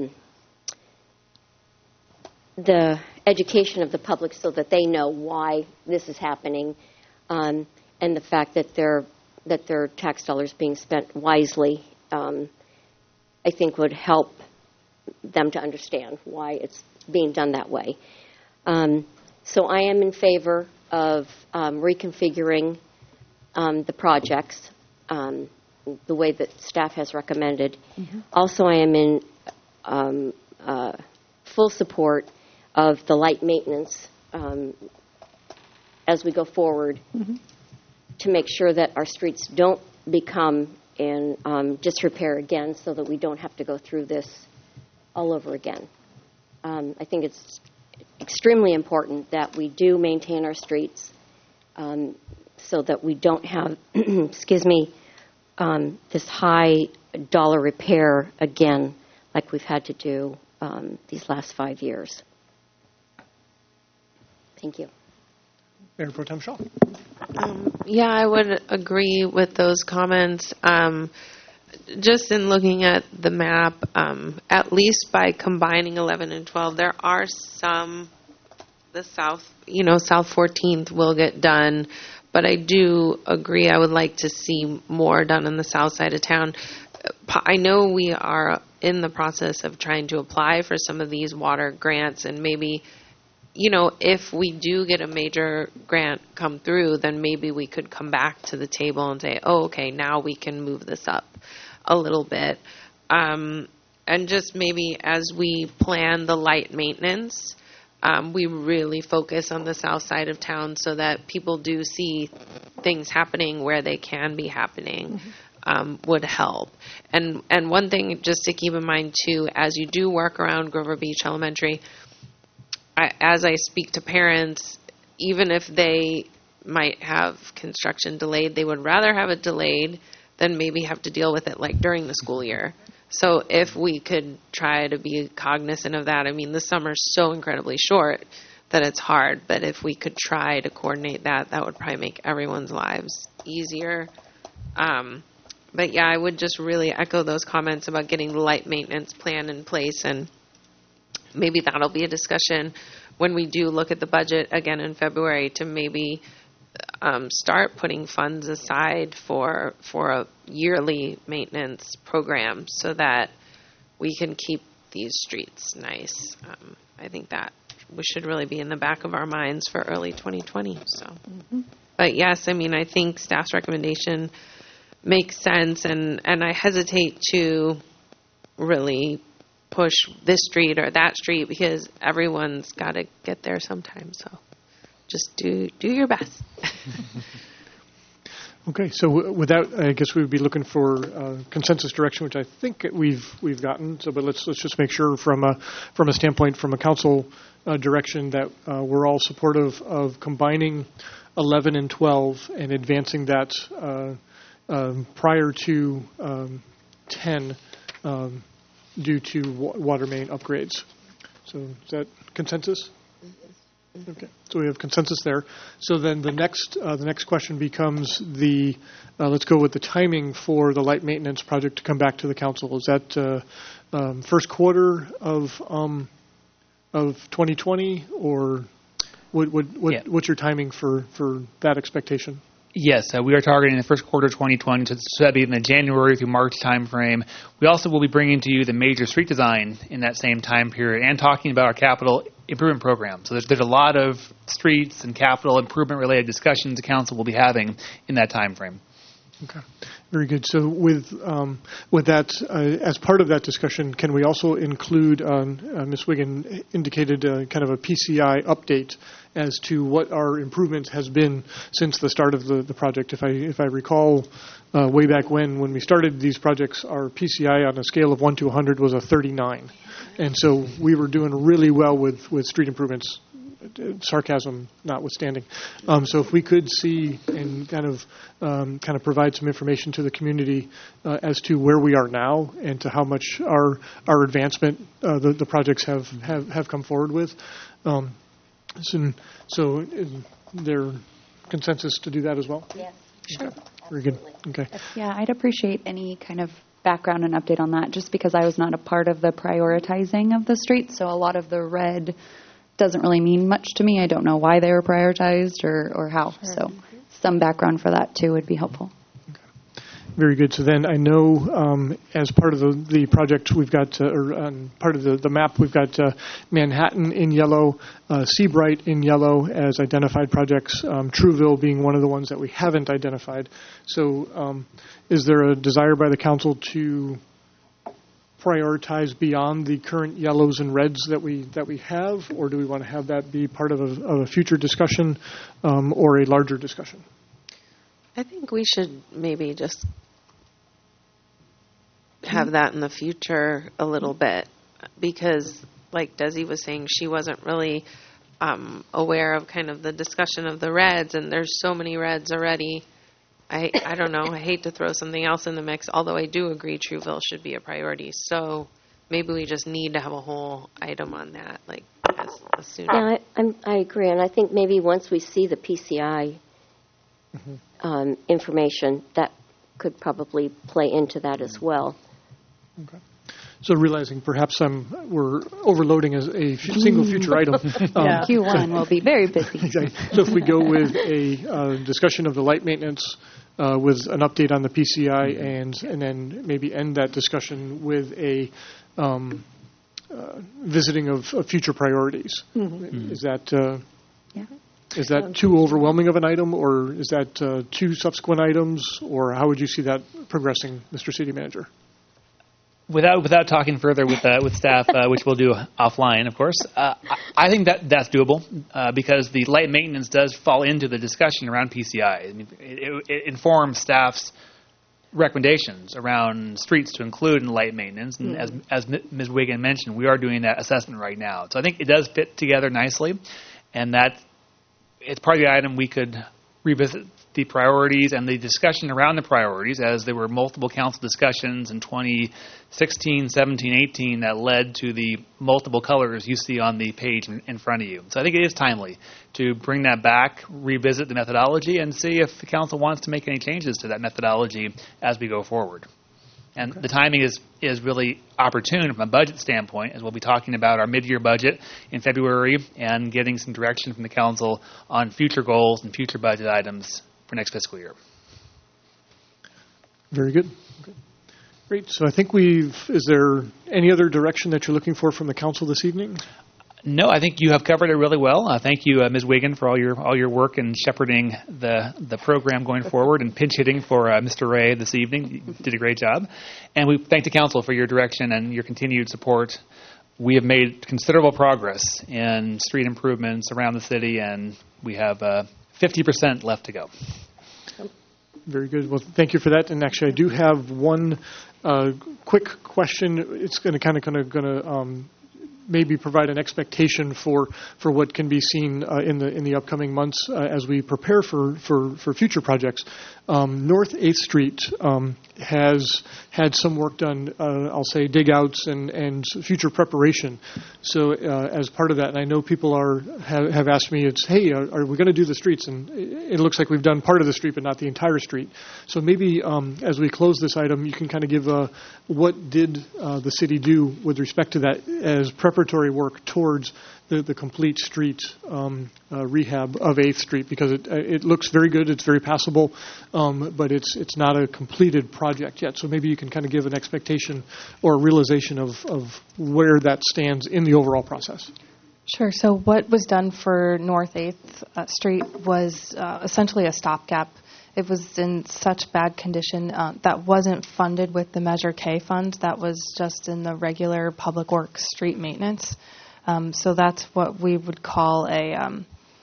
Speaker 9: the education of the public so that they know why this is happening, and the fact that their tax dollars being spent wisely, I think would help them to understand why it's being done that way. So I am in favor of reconfiguring the projects the way that staff has recommended. Mm-hmm. Also, I am in full support of the light maintenance as we go forward, mm-hmm. to make sure that our streets don't become in disrepair again, so that we don't have to go through this all over again. I think it's extremely important that we do maintain our streets so that we don't have, this high dollar repair again like we've had to do these last 5 years. Thank you.
Speaker 2: Mayor Pro Tem Shaw.
Speaker 8: Yeah, I would agree with those comments. Just in looking at the map, at least by combining 11 and 12, there are some, South 14th will get done, but I do agree I would like to see more done on the south side of town. I know we are in the process of trying to apply for some of these water grants, and maybe, if we do get a major grant come through, then maybe we could come back to the table and say, oh, okay, now we can move this up a little bit. And just maybe as we plan the light maintenance, we really focus on the south side of town so that people do see things happening where they can be happening. Mm-hmm. Would help. And one thing just to keep in mind, too, as you do work around Grover Beach Elementary, as I speak to parents, even if they might have construction delayed, they would rather have it delayed than maybe have to deal with it like during the school year. So if we could try to be cognizant of that, the summer's so incredibly short that it's hard, but if we could try to coordinate that, that would probably make everyone's lives easier. But yeah, I would just really echo those comments about getting the light maintenance plan in place, and maybe that'll be a discussion when we do look at the budget again in February to maybe start putting funds aside for a yearly maintenance program so that we can keep these streets nice. I think that we should really be in the back of our minds for early 2020. So, But yes, I mean, I think staff's recommendation makes sense, and I hesitate to really push this street or that street because everyone's got to get there sometime. So just do your best.
Speaker 2: Okay, so with that, I guess we would be looking for consensus direction, which I think we've gotten. So, but let's just make sure from a standpoint from a council direction that we're all supportive of combining 11 and 12 and advancing that prior to 10 due to water main upgrades. So is that consensus? Okay, so we have consensus there. So then the next question becomes let's go with the timing for the light maintenance project to come back to the council. Is that first quarter of 2020, or what's your timing for that expectation?
Speaker 6: Yes, we are targeting the first quarter of 2020, so that'd be in the January through March timeframe. We also will be bringing to you the major street design in that same time period and talking about our capital improvement program. So there's a lot of streets and capital improvement related discussions the council will be having in that time frame.
Speaker 2: Okay, very good. So with that, as part of that discussion, can we also include, Ms. Wiggin indicated kind of a PCI update as to what our improvement has been since the start of the project? If I recall, way back when we started these projects, our PCI on a scale of 1 to 100 was a 39. And so we were doing really well with street improvements, sarcasm notwithstanding. So if we could see and kind of provide some information to the community as to where we are now and to how much our advancement the projects have come forward with. So is there consensus to do that as well?
Speaker 9: Yes.
Speaker 5: Sure.
Speaker 2: Very good. Okay.
Speaker 5: Yeah, I'd appreciate any kind of background and update on that, just because I was not a part of the prioritizing of the streets, so a lot of the red doesn't really mean much to me. I don't know why they were prioritized or how. Sure. So some background for that, too, would be helpful.
Speaker 2: Very good. So then I know as part of the project we've got, part of the map, we've got Manhattan in yellow, Seabright in yellow as identified projects, Trouville being one of the ones that we haven't identified. So is there a desire by the council to prioritize beyond the current yellows and reds that we have, or do we want to have that be part of a future discussion or a larger discussion?
Speaker 8: I think we should maybe just have that in the future a little bit, because like Desi was saying, she wasn't really aware of kind of the discussion of the reds, and there's so many reds already. I don't know. I hate to throw something else in the mix, although I do agree Trouville should be a priority. So maybe we just need to have a whole item on that, like as soon as.
Speaker 9: Yeah, I agree, and I think maybe once we see the PCI information, that could probably play into that as well.
Speaker 2: Okay. So realizing perhaps we're overloading as a single future item.
Speaker 5: Q1 will be very busy.
Speaker 2: Exactly. So if we go with a discussion of the light maintenance with an update on the PCI and then maybe end that discussion with a visiting of future priorities. Mm-hmm. Is that is that too overwhelming of an item, or is that two subsequent items, or how would you see that progressing, Mr. City Manager?
Speaker 6: Without talking further with staff, which we'll do offline, of course, I think that's doable because the light maintenance does fall into the discussion around PCI. I mean, it informs staff's recommendations around streets to include in light maintenance. And as Ms. Wiggin mentioned, we are doing that assessment right now. So I think it does fit together nicely, and that it's part of the item we could revisit the priorities and the discussion around the priorities, as there were multiple council discussions in 2016, 17, 18 that led to the multiple colors you see on the page in front of you. So I think it is timely to bring that back, revisit the methodology, and see if the council wants to make any changes to that methodology as we go forward. And the timing is really opportune from a budget standpoint, as we'll be talking about our mid-year budget in February and getting some direction from the council on future goals and future budget items for next fiscal year.
Speaker 2: Very good. Okay. Great. So I think is there any other direction that you're looking for from the council this evening?
Speaker 6: No, I think you have covered it really well. Thank you, Ms. Wiggin, for all your work in shepherding the program going forward and pinch hitting for Mr. Ray this evening. You did a great job. And we thank the council for your direction and your continued support. We have made considerable progress in street improvements around the city, and we have 50% left to go.
Speaker 2: Very good. Well, thank you for that. And actually, I do have one quick question. It's going to maybe provide an expectation for what can be seen in the upcoming months as we prepare for future projects. North 8th Street has had some work done, I'll say dig outs and future preparation. So as part of that, and I know people have asked me, hey, are we going to do the streets? And it looks like we've done part of the street, but not the entire street. So maybe as we close this item, you can kind of give what did the city do with respect to that as preparatory work towards the complete street rehab of 8th Street, because it looks very good, it's very passable, but it's not a completed project yet. So maybe you can kind of give an expectation or a realization of where that stands in the overall process.
Speaker 14: Sure. So what was done for North 8th Street was essentially a stopgap. It was in such bad condition that wasn't funded with the Measure K funds. That was just in the regular public works street maintenance. So that's what we would call a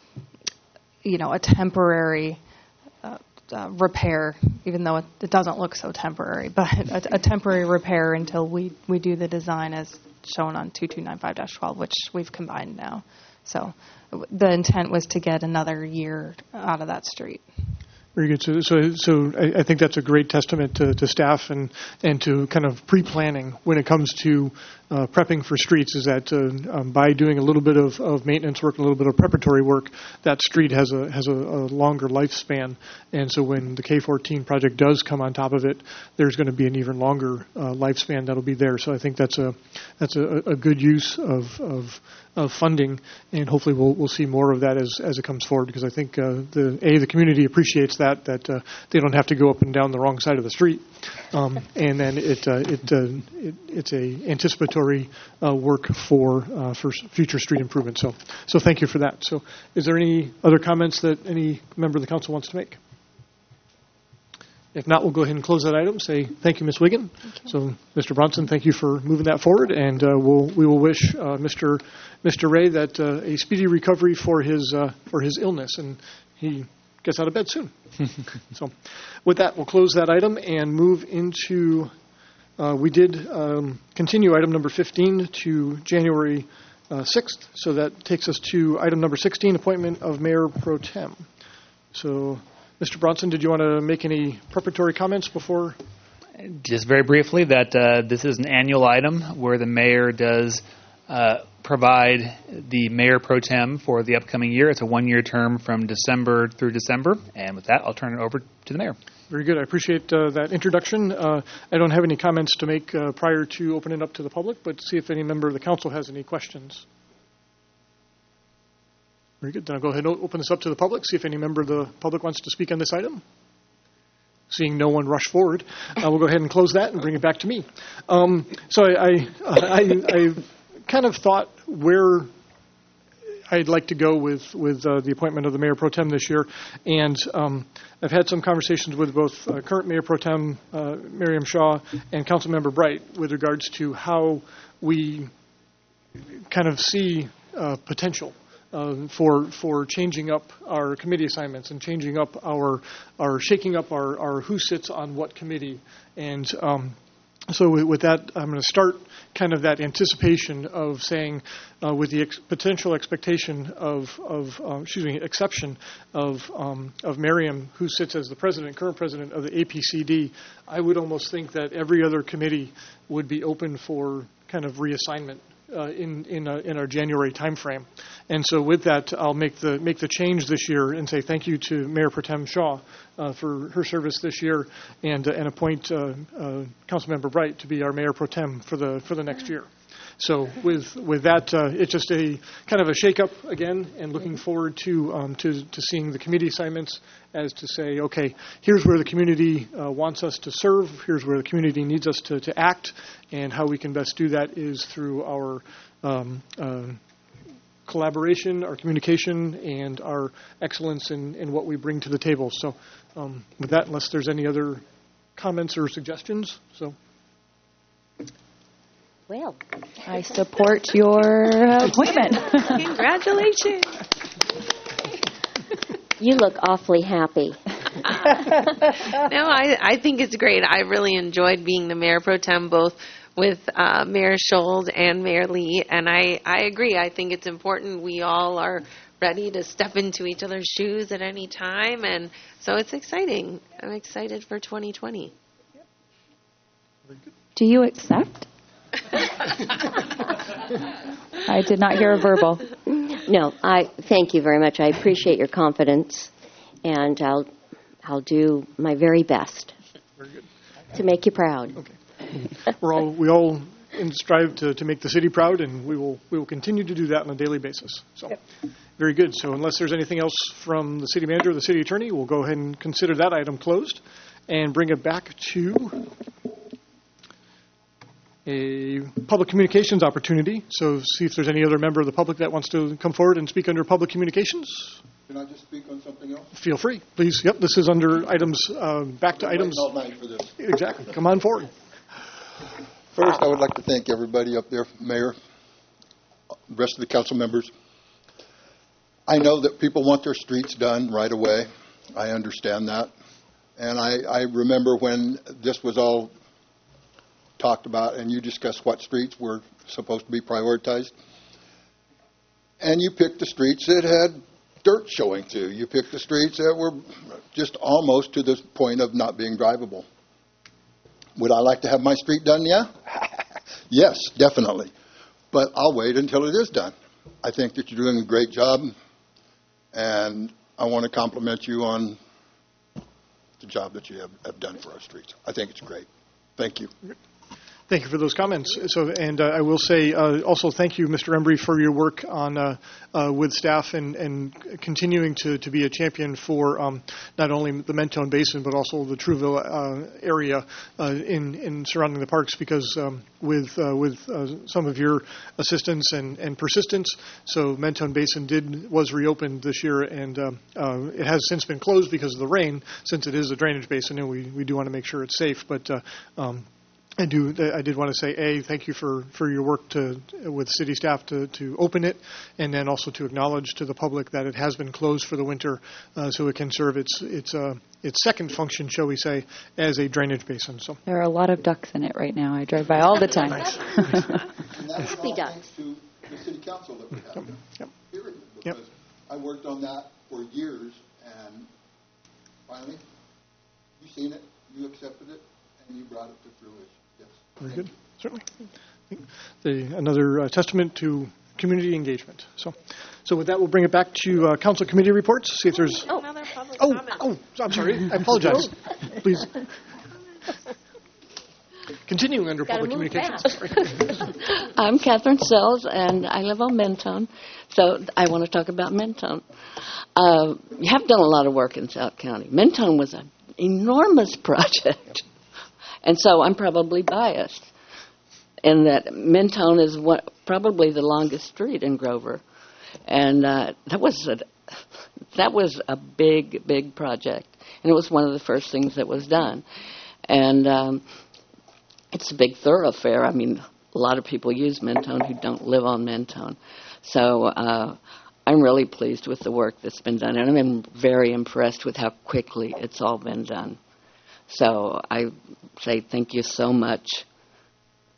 Speaker 14: temporary repair, even though it doesn't look so temporary, but a temporary repair until we do the design as shown on 2295-12, which we've combined now. So the intent was to get another year out of that street.
Speaker 2: Very good. So I think that's a great testament to staff and to kind of pre-planning when it comes to prepping for streets, is that by doing a little bit of maintenance work, a little bit of preparatory work, that street has a longer lifespan. And so when the K14 project does come on top of it, there's going to be an even longer lifespan that'll be there. So I think that's a good use of funding, and hopefully we'll see more of that as it comes forward, because I think the community appreciates that they don't have to go up and down the wrong side of the street, and then it's a anticipatory work for future street improvement. So thank you for that. So is there any other comments that any member of the council wants to make? If not, we'll go ahead and close that item. Say thank you, Ms. Wiggin. So, Mr. Bronson, thank you for moving that forward, and we will wish Mr. Ray that a speedy recovery for his illness, and he gets out of bed soon. So, with that, we'll close that item and move into. We did continue item number 15 to January 6th, so that takes us to item number 16, appointment of Mayor Pro Tem. So. Mr. Bronson, did you want to make any preparatory comments before?
Speaker 6: Just very briefly, that this is an annual item where the mayor does provide the mayor pro tem for the upcoming year. It's a one-year term from December through December. And with that, I'll turn it over to the mayor.
Speaker 2: Very good. I appreciate that introduction. I don't have any comments to make prior to opening it up to the public, but see if any member of the council has any questions. Very good. Then I'll go ahead and open this up to the public, see if any member of the public wants to speak on this item. Seeing no one rush forward, we'll go ahead and close that and bring it back to me. So I kind of thought where I'd like to go with the appointment of the Mayor Pro Tem this year, and I've had some conversations with both current Mayor Pro Tem Miriam Shaw and Councilmember Bright with regards to how we kind of see potential for changing up our committee assignments and changing up our shaking up our who sits on what committee. And So with that, I'm going to start kind of that anticipation of saying, with the potential expectation exception of Miriam, who sits as the current president of the APCD, I would almost think that every other committee would be open for kind of reassignment in our January timeframe. And so with that, I'll make the change this year and say thank you to Mayor Pro Tem Shaw for her service this year, and appoint Councilmember Bright to be our Mayor Pro Tem for the next year. So with that, it's just a kind of a shake-up again, and looking forward to seeing the committee assignments as to say, okay, here's where the community wants us to serve, here's where the community needs us to act, and how we can best do that is through our collaboration, our communication, and our excellence in what we bring to the table. So with that, unless there's any other comments or suggestions, so.
Speaker 9: Well,
Speaker 5: I support your appointment.
Speaker 8: Congratulations.
Speaker 9: You look awfully happy.
Speaker 8: No, I think it's great. I really enjoyed being the Mayor Pro Tem, both with Mayor Scholz and Mayor Lee, and I agree. I think it's important we all are ready to step into each other's shoes at any time, and so it's exciting. I'm excited for 2020.
Speaker 5: Do you accept? I did not hear a verbal.
Speaker 9: No, I thank you very much. I appreciate your confidence, and I'll do my very best to make you proud.
Speaker 2: Okay. We all strive to make the city proud, and we will continue to do that on a daily basis. So, very good. So, unless there's anything else from the city manager or the city attorney, we'll go ahead and consider that item closed, and bring it back to a public communications opportunity. So see if there's any other member of the public that wants to come forward and speak under public communications.
Speaker 19: Can I just speak on something else?
Speaker 2: Feel free, please. Yep, this is under items, back to items.
Speaker 19: All night for this.
Speaker 2: Exactly. Come on forward.
Speaker 19: First, I would like to thank everybody up there, Mayor, the rest of the council members. I know that people want their streets done right away. I understand that. And I remember when this was all talked about and you discussed what streets were supposed to be prioritized. And you picked the streets that had dirt showing through. You picked the streets that were just almost to the point of not being drivable. Would I like to have my street done? Yeah. Yes, definitely. But I'll wait until it is done. I think that you're doing a great job, and I want to compliment you on the job that you have done for our streets. I think it's great. Thank you.
Speaker 2: Thank you for those comments. So, and I will say also thank you, Mr. Embry, for your work on with staff and continuing to be a champion for not only the Mentone Basin but also the Trouville area in surrounding the parks. Because with some of your assistance and persistence, so Mentone Basin was reopened this year, and it has since been closed because of the rain, since it is a drainage basin, and we do want to make sure it's safe. But I did want to say, thank you for your work with city staff to open it, and then also to acknowledge to the public that it has been closed for the winter, so it can serve its second function, shall we say, as a drainage basin. So
Speaker 5: there are a lot of ducks in it right now. I drive by all the time.
Speaker 19: And that's all thanks to the city council that we have.
Speaker 2: Yep.
Speaker 19: Period. Because I worked on that for years, and finally, you seen it, you accepted it, and you brought it to fruition. Yes.
Speaker 2: Very good. Certainly. Another testament to community engagement. So with that, we'll bring it back to council committee reports. See if there's
Speaker 8: another public comment.
Speaker 2: I'm sorry. I apologize. Please. Continuing under public communications.
Speaker 20: I'm Catherine Sells, and I live on Mentone, so I want to talk about Mentone. You have done a lot of work in South County. Mentone was an enormous project. And so I'm probably biased in that Mentone is probably the longest street in Grover. And that was a big, big project. And it was one of the first things that was done. And it's a big thoroughfare. I mean, a lot of people use Mentone who don't live on Mentone. So I'm really pleased with the work that's been done. And I'm very impressed with how quickly it's all been done. So I say thank you so much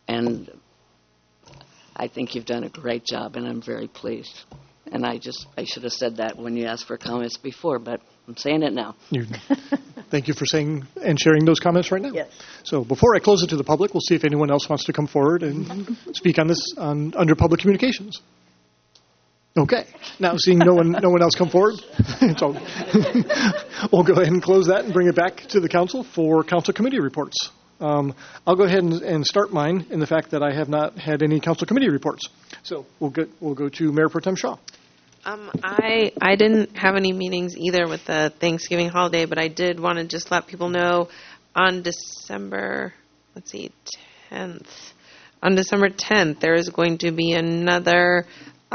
Speaker 20: And I think you've done a great job, and I'm very pleased. And I should have said that when you asked for comments before, but I'm saying it now.
Speaker 2: Thank you for saying and sharing those comments right now.
Speaker 18: Yes.
Speaker 2: So before I close it to the public, we'll see if anyone else wants to come forward and speak on this under public communications. Okay. Now, seeing no one else come forward, so we'll go ahead and close that and bring it back to the council for council committee reports. I'll go ahead and start mine in the fact that I have not had any council committee reports. So we'll go to Mayor Pro Tem Shaw.
Speaker 8: I didn't have any meetings either with the Thanksgiving holiday, but I did want to just let people know on December 10th. On December 10th, there is going to be another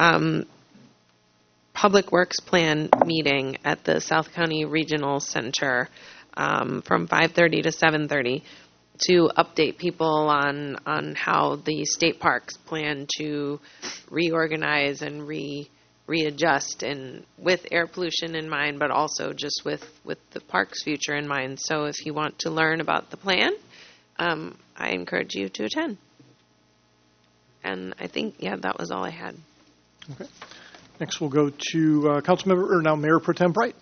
Speaker 8: Public Works Plan meeting at the South County Regional Center from 5:30 to 7:30 to update people on how the state parks plan to reorganize and readjust, and with air pollution in mind, but also just with the park's future in mind. So if you want to learn about the plan, I encourage you to attend. And I think, that was all I had.
Speaker 2: Okay. Next, we'll go to now Mayor Pro Tem Bright.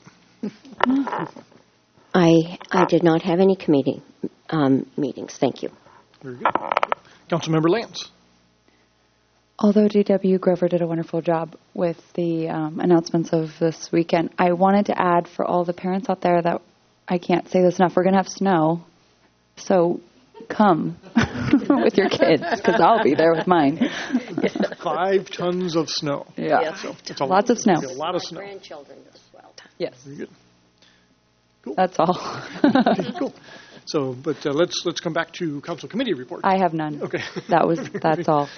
Speaker 9: I did not have any committee meetings. Thank you.
Speaker 2: Very good. Councilmember Lance.
Speaker 5: Although DW Grover did a wonderful job with the announcements of this weekend, I wanted to add for all the parents out there that I can't say this enough, we're going to have snow. So come with your kids, because I'll be there with mine.
Speaker 2: 5 tons of snow.
Speaker 5: Yeah.
Speaker 2: Yes.
Speaker 5: Lots of snow.
Speaker 2: A lot of snow.
Speaker 9: Grandchildren as well.
Speaker 5: Yes.
Speaker 2: Very good. Cool.
Speaker 5: That's all.
Speaker 2: Cool. So, but let's come back to council committee reports.
Speaker 5: I have none.
Speaker 2: Okay.
Speaker 5: That's all.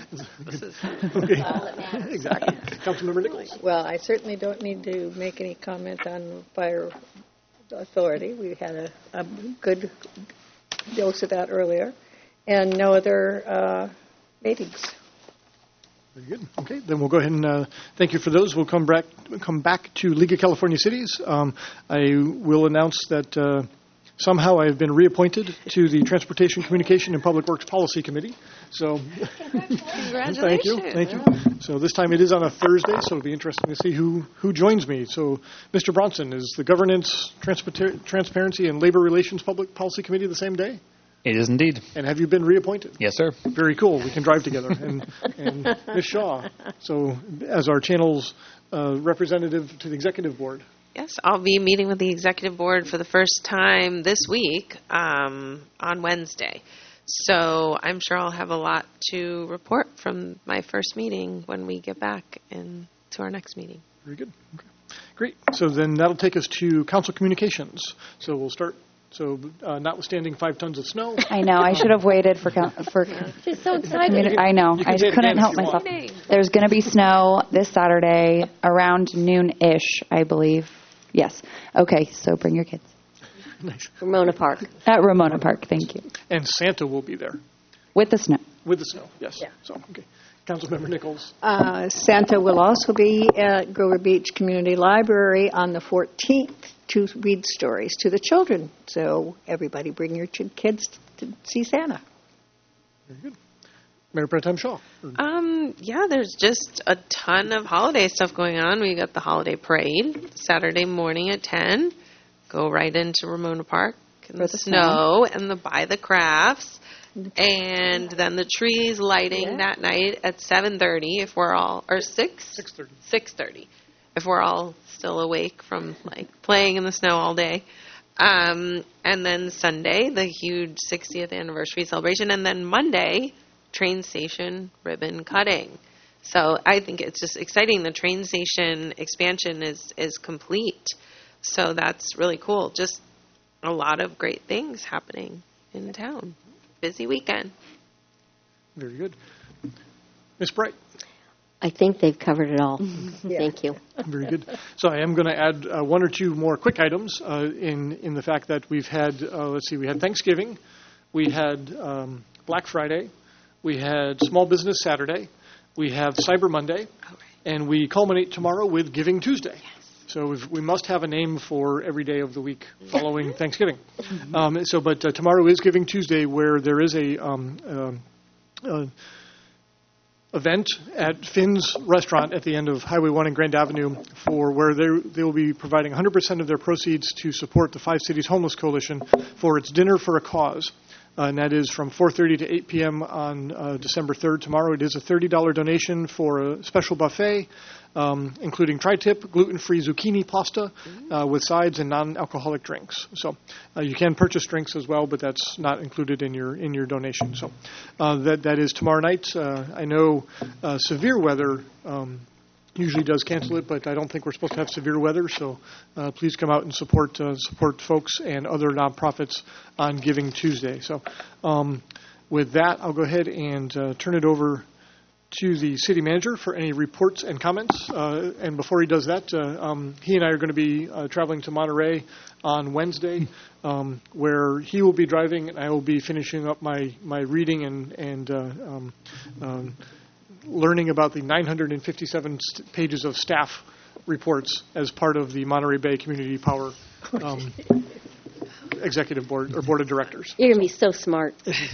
Speaker 2: Okay. Exactly. Councilmember Nichols.
Speaker 18: Well, I certainly don't need to make any comment on fire authority. We had a good dose of that earlier, and no other meetings.
Speaker 2: Very good. Okay, then we'll go ahead and thank you for those. We'll come back to League of California Cities. I will announce that somehow I have been reappointed to the Transportation, Communication, and Public Works Policy Committee. So, thank you. So this time it is on a Thursday, so it'll be interesting to see who joins me. So, Mr. Bronson, is the Governance, Transparency, and Labor Relations Public Policy Committee the same day?
Speaker 6: It is indeed.
Speaker 2: And have you been reappointed?
Speaker 6: Yes, sir.
Speaker 2: Very cool. We can drive together. And Ms. Shaw, so as our channel's representative to the Executive Board.
Speaker 8: Yes, I'll be meeting with the Executive Board for the first time this week on Wednesday. So I'm sure I'll have a lot to report from my first meeting when we get back to our next meeting.
Speaker 2: Very good. Okay. Great. So then that'll take us to council communications. So we'll start. So notwithstanding 5 tons of snow.
Speaker 5: I know. I should have waited for.
Speaker 12: She's so excited.
Speaker 5: I know. I just couldn't help myself. There's going to be snow this Saturday around noon-ish, I believe. Yes. Okay. So bring your kids.
Speaker 2: Nice.
Speaker 9: Ramona Park.
Speaker 5: At Ramona Park. Thank you.
Speaker 2: And Santa will be there.
Speaker 5: With the snow.
Speaker 2: With the snow. Yes.
Speaker 18: Yeah.
Speaker 2: So okay. Councilmember Nichols.
Speaker 18: Santa will also be at Grover Beach Community Library on the 14th to read stories to the children. So everybody bring your kids to see Santa.
Speaker 2: Very good. Mayor Pro Tem Shaw.
Speaker 8: There's just a ton of holiday stuff going on. We got the holiday parade Saturday morning at 10. Go right into Ramona Park in the snow and buy the crafts. And then the trees lighting that night at 7:30 if we're all, or 6:30 if we're all still awake from playing in the snow all day. And then Sunday, the huge 60th anniversary celebration. And then Monday, train station ribbon cutting. So I think it's just exciting. The train station expansion is complete. So that's really cool. Just a lot of great things happening in town. Busy weekend.
Speaker 2: Very good. Ms. Bright.
Speaker 9: I think they've covered it all. Thank you.
Speaker 2: Very good. So I am going to add 1 or 2 more quick items in the fact that we've had, we had Thanksgiving, we had Black Friday, we had Small Business Saturday, we have Cyber Monday, and we culminate tomorrow with Giving Tuesday. Yes. So we must have a name for every day of the week following Thanksgiving. But tomorrow is Giving Tuesday, where there is a
Speaker 3: event at Finn's Restaurant at the end of Highway 1 and Grand Avenue for where they will be providing 100% of their proceeds to support the Five Cities Homeless Coalition for its Dinner for a Cause. And that is from 4:30 to 8 p.m. on December 3rd, tomorrow. It is a $30 donation for a special buffet, including tri-tip, gluten-free zucchini pasta with sides and non-alcoholic drinks. So you can purchase drinks as well, but that's not included in your donation. So that is tomorrow night. I know severe weather usually does cancel it, but I don't think we're supposed to have severe weather, so please come out and support folks and other nonprofits on Giving Tuesday. So with that, I'll go ahead and turn it over to the city manager for any reports and comments. And before he does that, he and I are going to be traveling to Monterey on Wednesday, where he will be driving and I will be finishing up my reading and learning about the 957 pages of staff reports as part of the Monterey Bay Community Power Executive Board or Board of Directors.
Speaker 9: You're going to be so smart.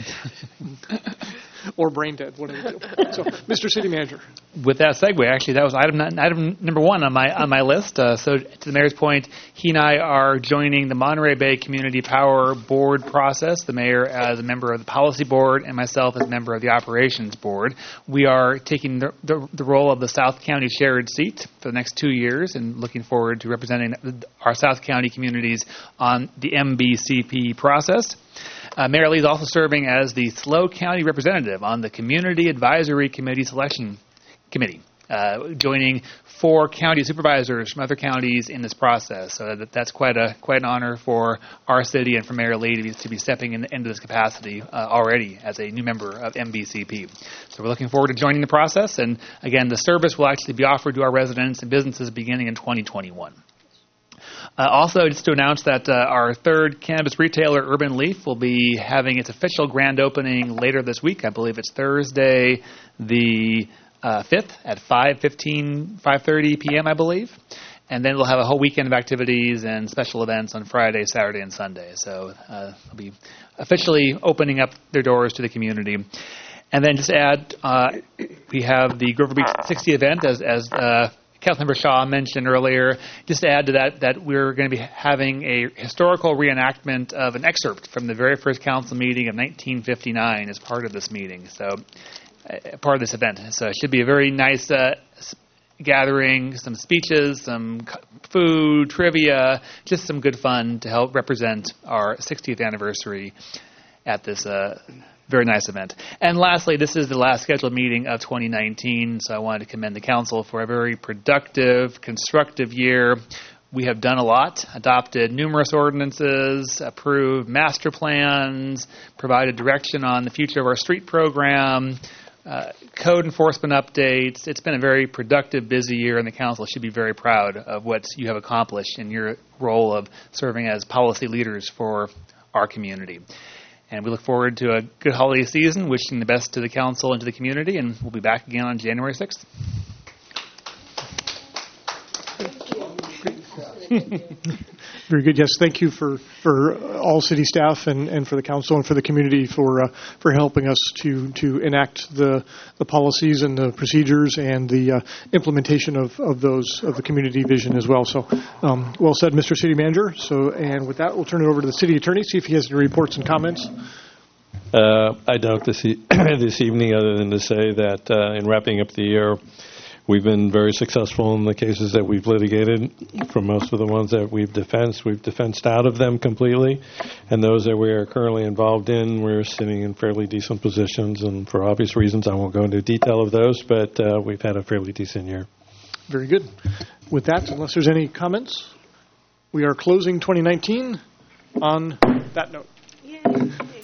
Speaker 3: Or brain dead, one of the two. So, Mr. City Manager.
Speaker 6: With that segue, actually, that was item number one on my list. So, to the mayor's point, he and I are joining the Monterey Bay Community Power Board process. The mayor as a member of the policy board, and myself as a member of the operations board. We are taking the role of the South County shared seat for the next 2 years, and looking forward to representing our South County communities on the MBCP process. Mayor Lee is also serving as the SLO County representative on the Community Advisory Committee Selection Committee, joining 4 county supervisors from other counties in this process. So that's quite an honor for our city and for Mayor Lee to be stepping into this capacity already as a new member of MBCP. So we're looking forward to joining the process. And again, the service will actually be offered to our residents and businesses beginning in 2021. Also, just to announce that our third cannabis retailer, Urban Leaf, will be having its official grand opening later this week. I believe it's Thursday the 5th at 5:30 p.m., I believe. And then we'll have a whole weekend of activities and special events on Friday, Saturday, and Sunday. So they'll be officially opening up their doors to the community. And then just to add, we have the Grover Beach 60 event, as Councilmember Shaw mentioned earlier. Just to add to that we're going to be having a historical reenactment of an excerpt from the very first council meeting of 1959 as part of this meeting, so part of this event. So it should be a very nice gathering, some speeches, some food, trivia, just some good fun to help represent our 60th anniversary at this very nice event. And lastly, this is the last scheduled meeting of 2019, so I wanted to commend the council for a very productive, constructive year. We have done a lot, adopted numerous ordinances, approved master plans, provided direction on the future of our street program, code enforcement updates. It's been a very productive, busy year, and the council should be very proud of what you have accomplished in your role of serving as policy leaders for our community. And we look forward to a good holiday season, wishing the best to the council and to the community, and we'll be back again on January 6th.
Speaker 3: Very good. Yes, thank you for all city staff and for the council and for the community for helping us to enact the policies and the procedures and the implementation of the community vision as well. So, well said, Mr. City Manager. So, and with that, we'll turn it over to the city attorney, see if he has any reports and comments.
Speaker 21: I don't this evening, other than to say that in wrapping up the year, we've been very successful in the cases that we've litigated. For most of the ones that we've defensed out of them completely. And those that we are currently involved in, we're sitting in fairly decent positions. And for obvious reasons, I won't go into detail of those, but we've had a fairly decent year.
Speaker 3: Very good. With that, unless there's any comments, we are closing 2019 on that note.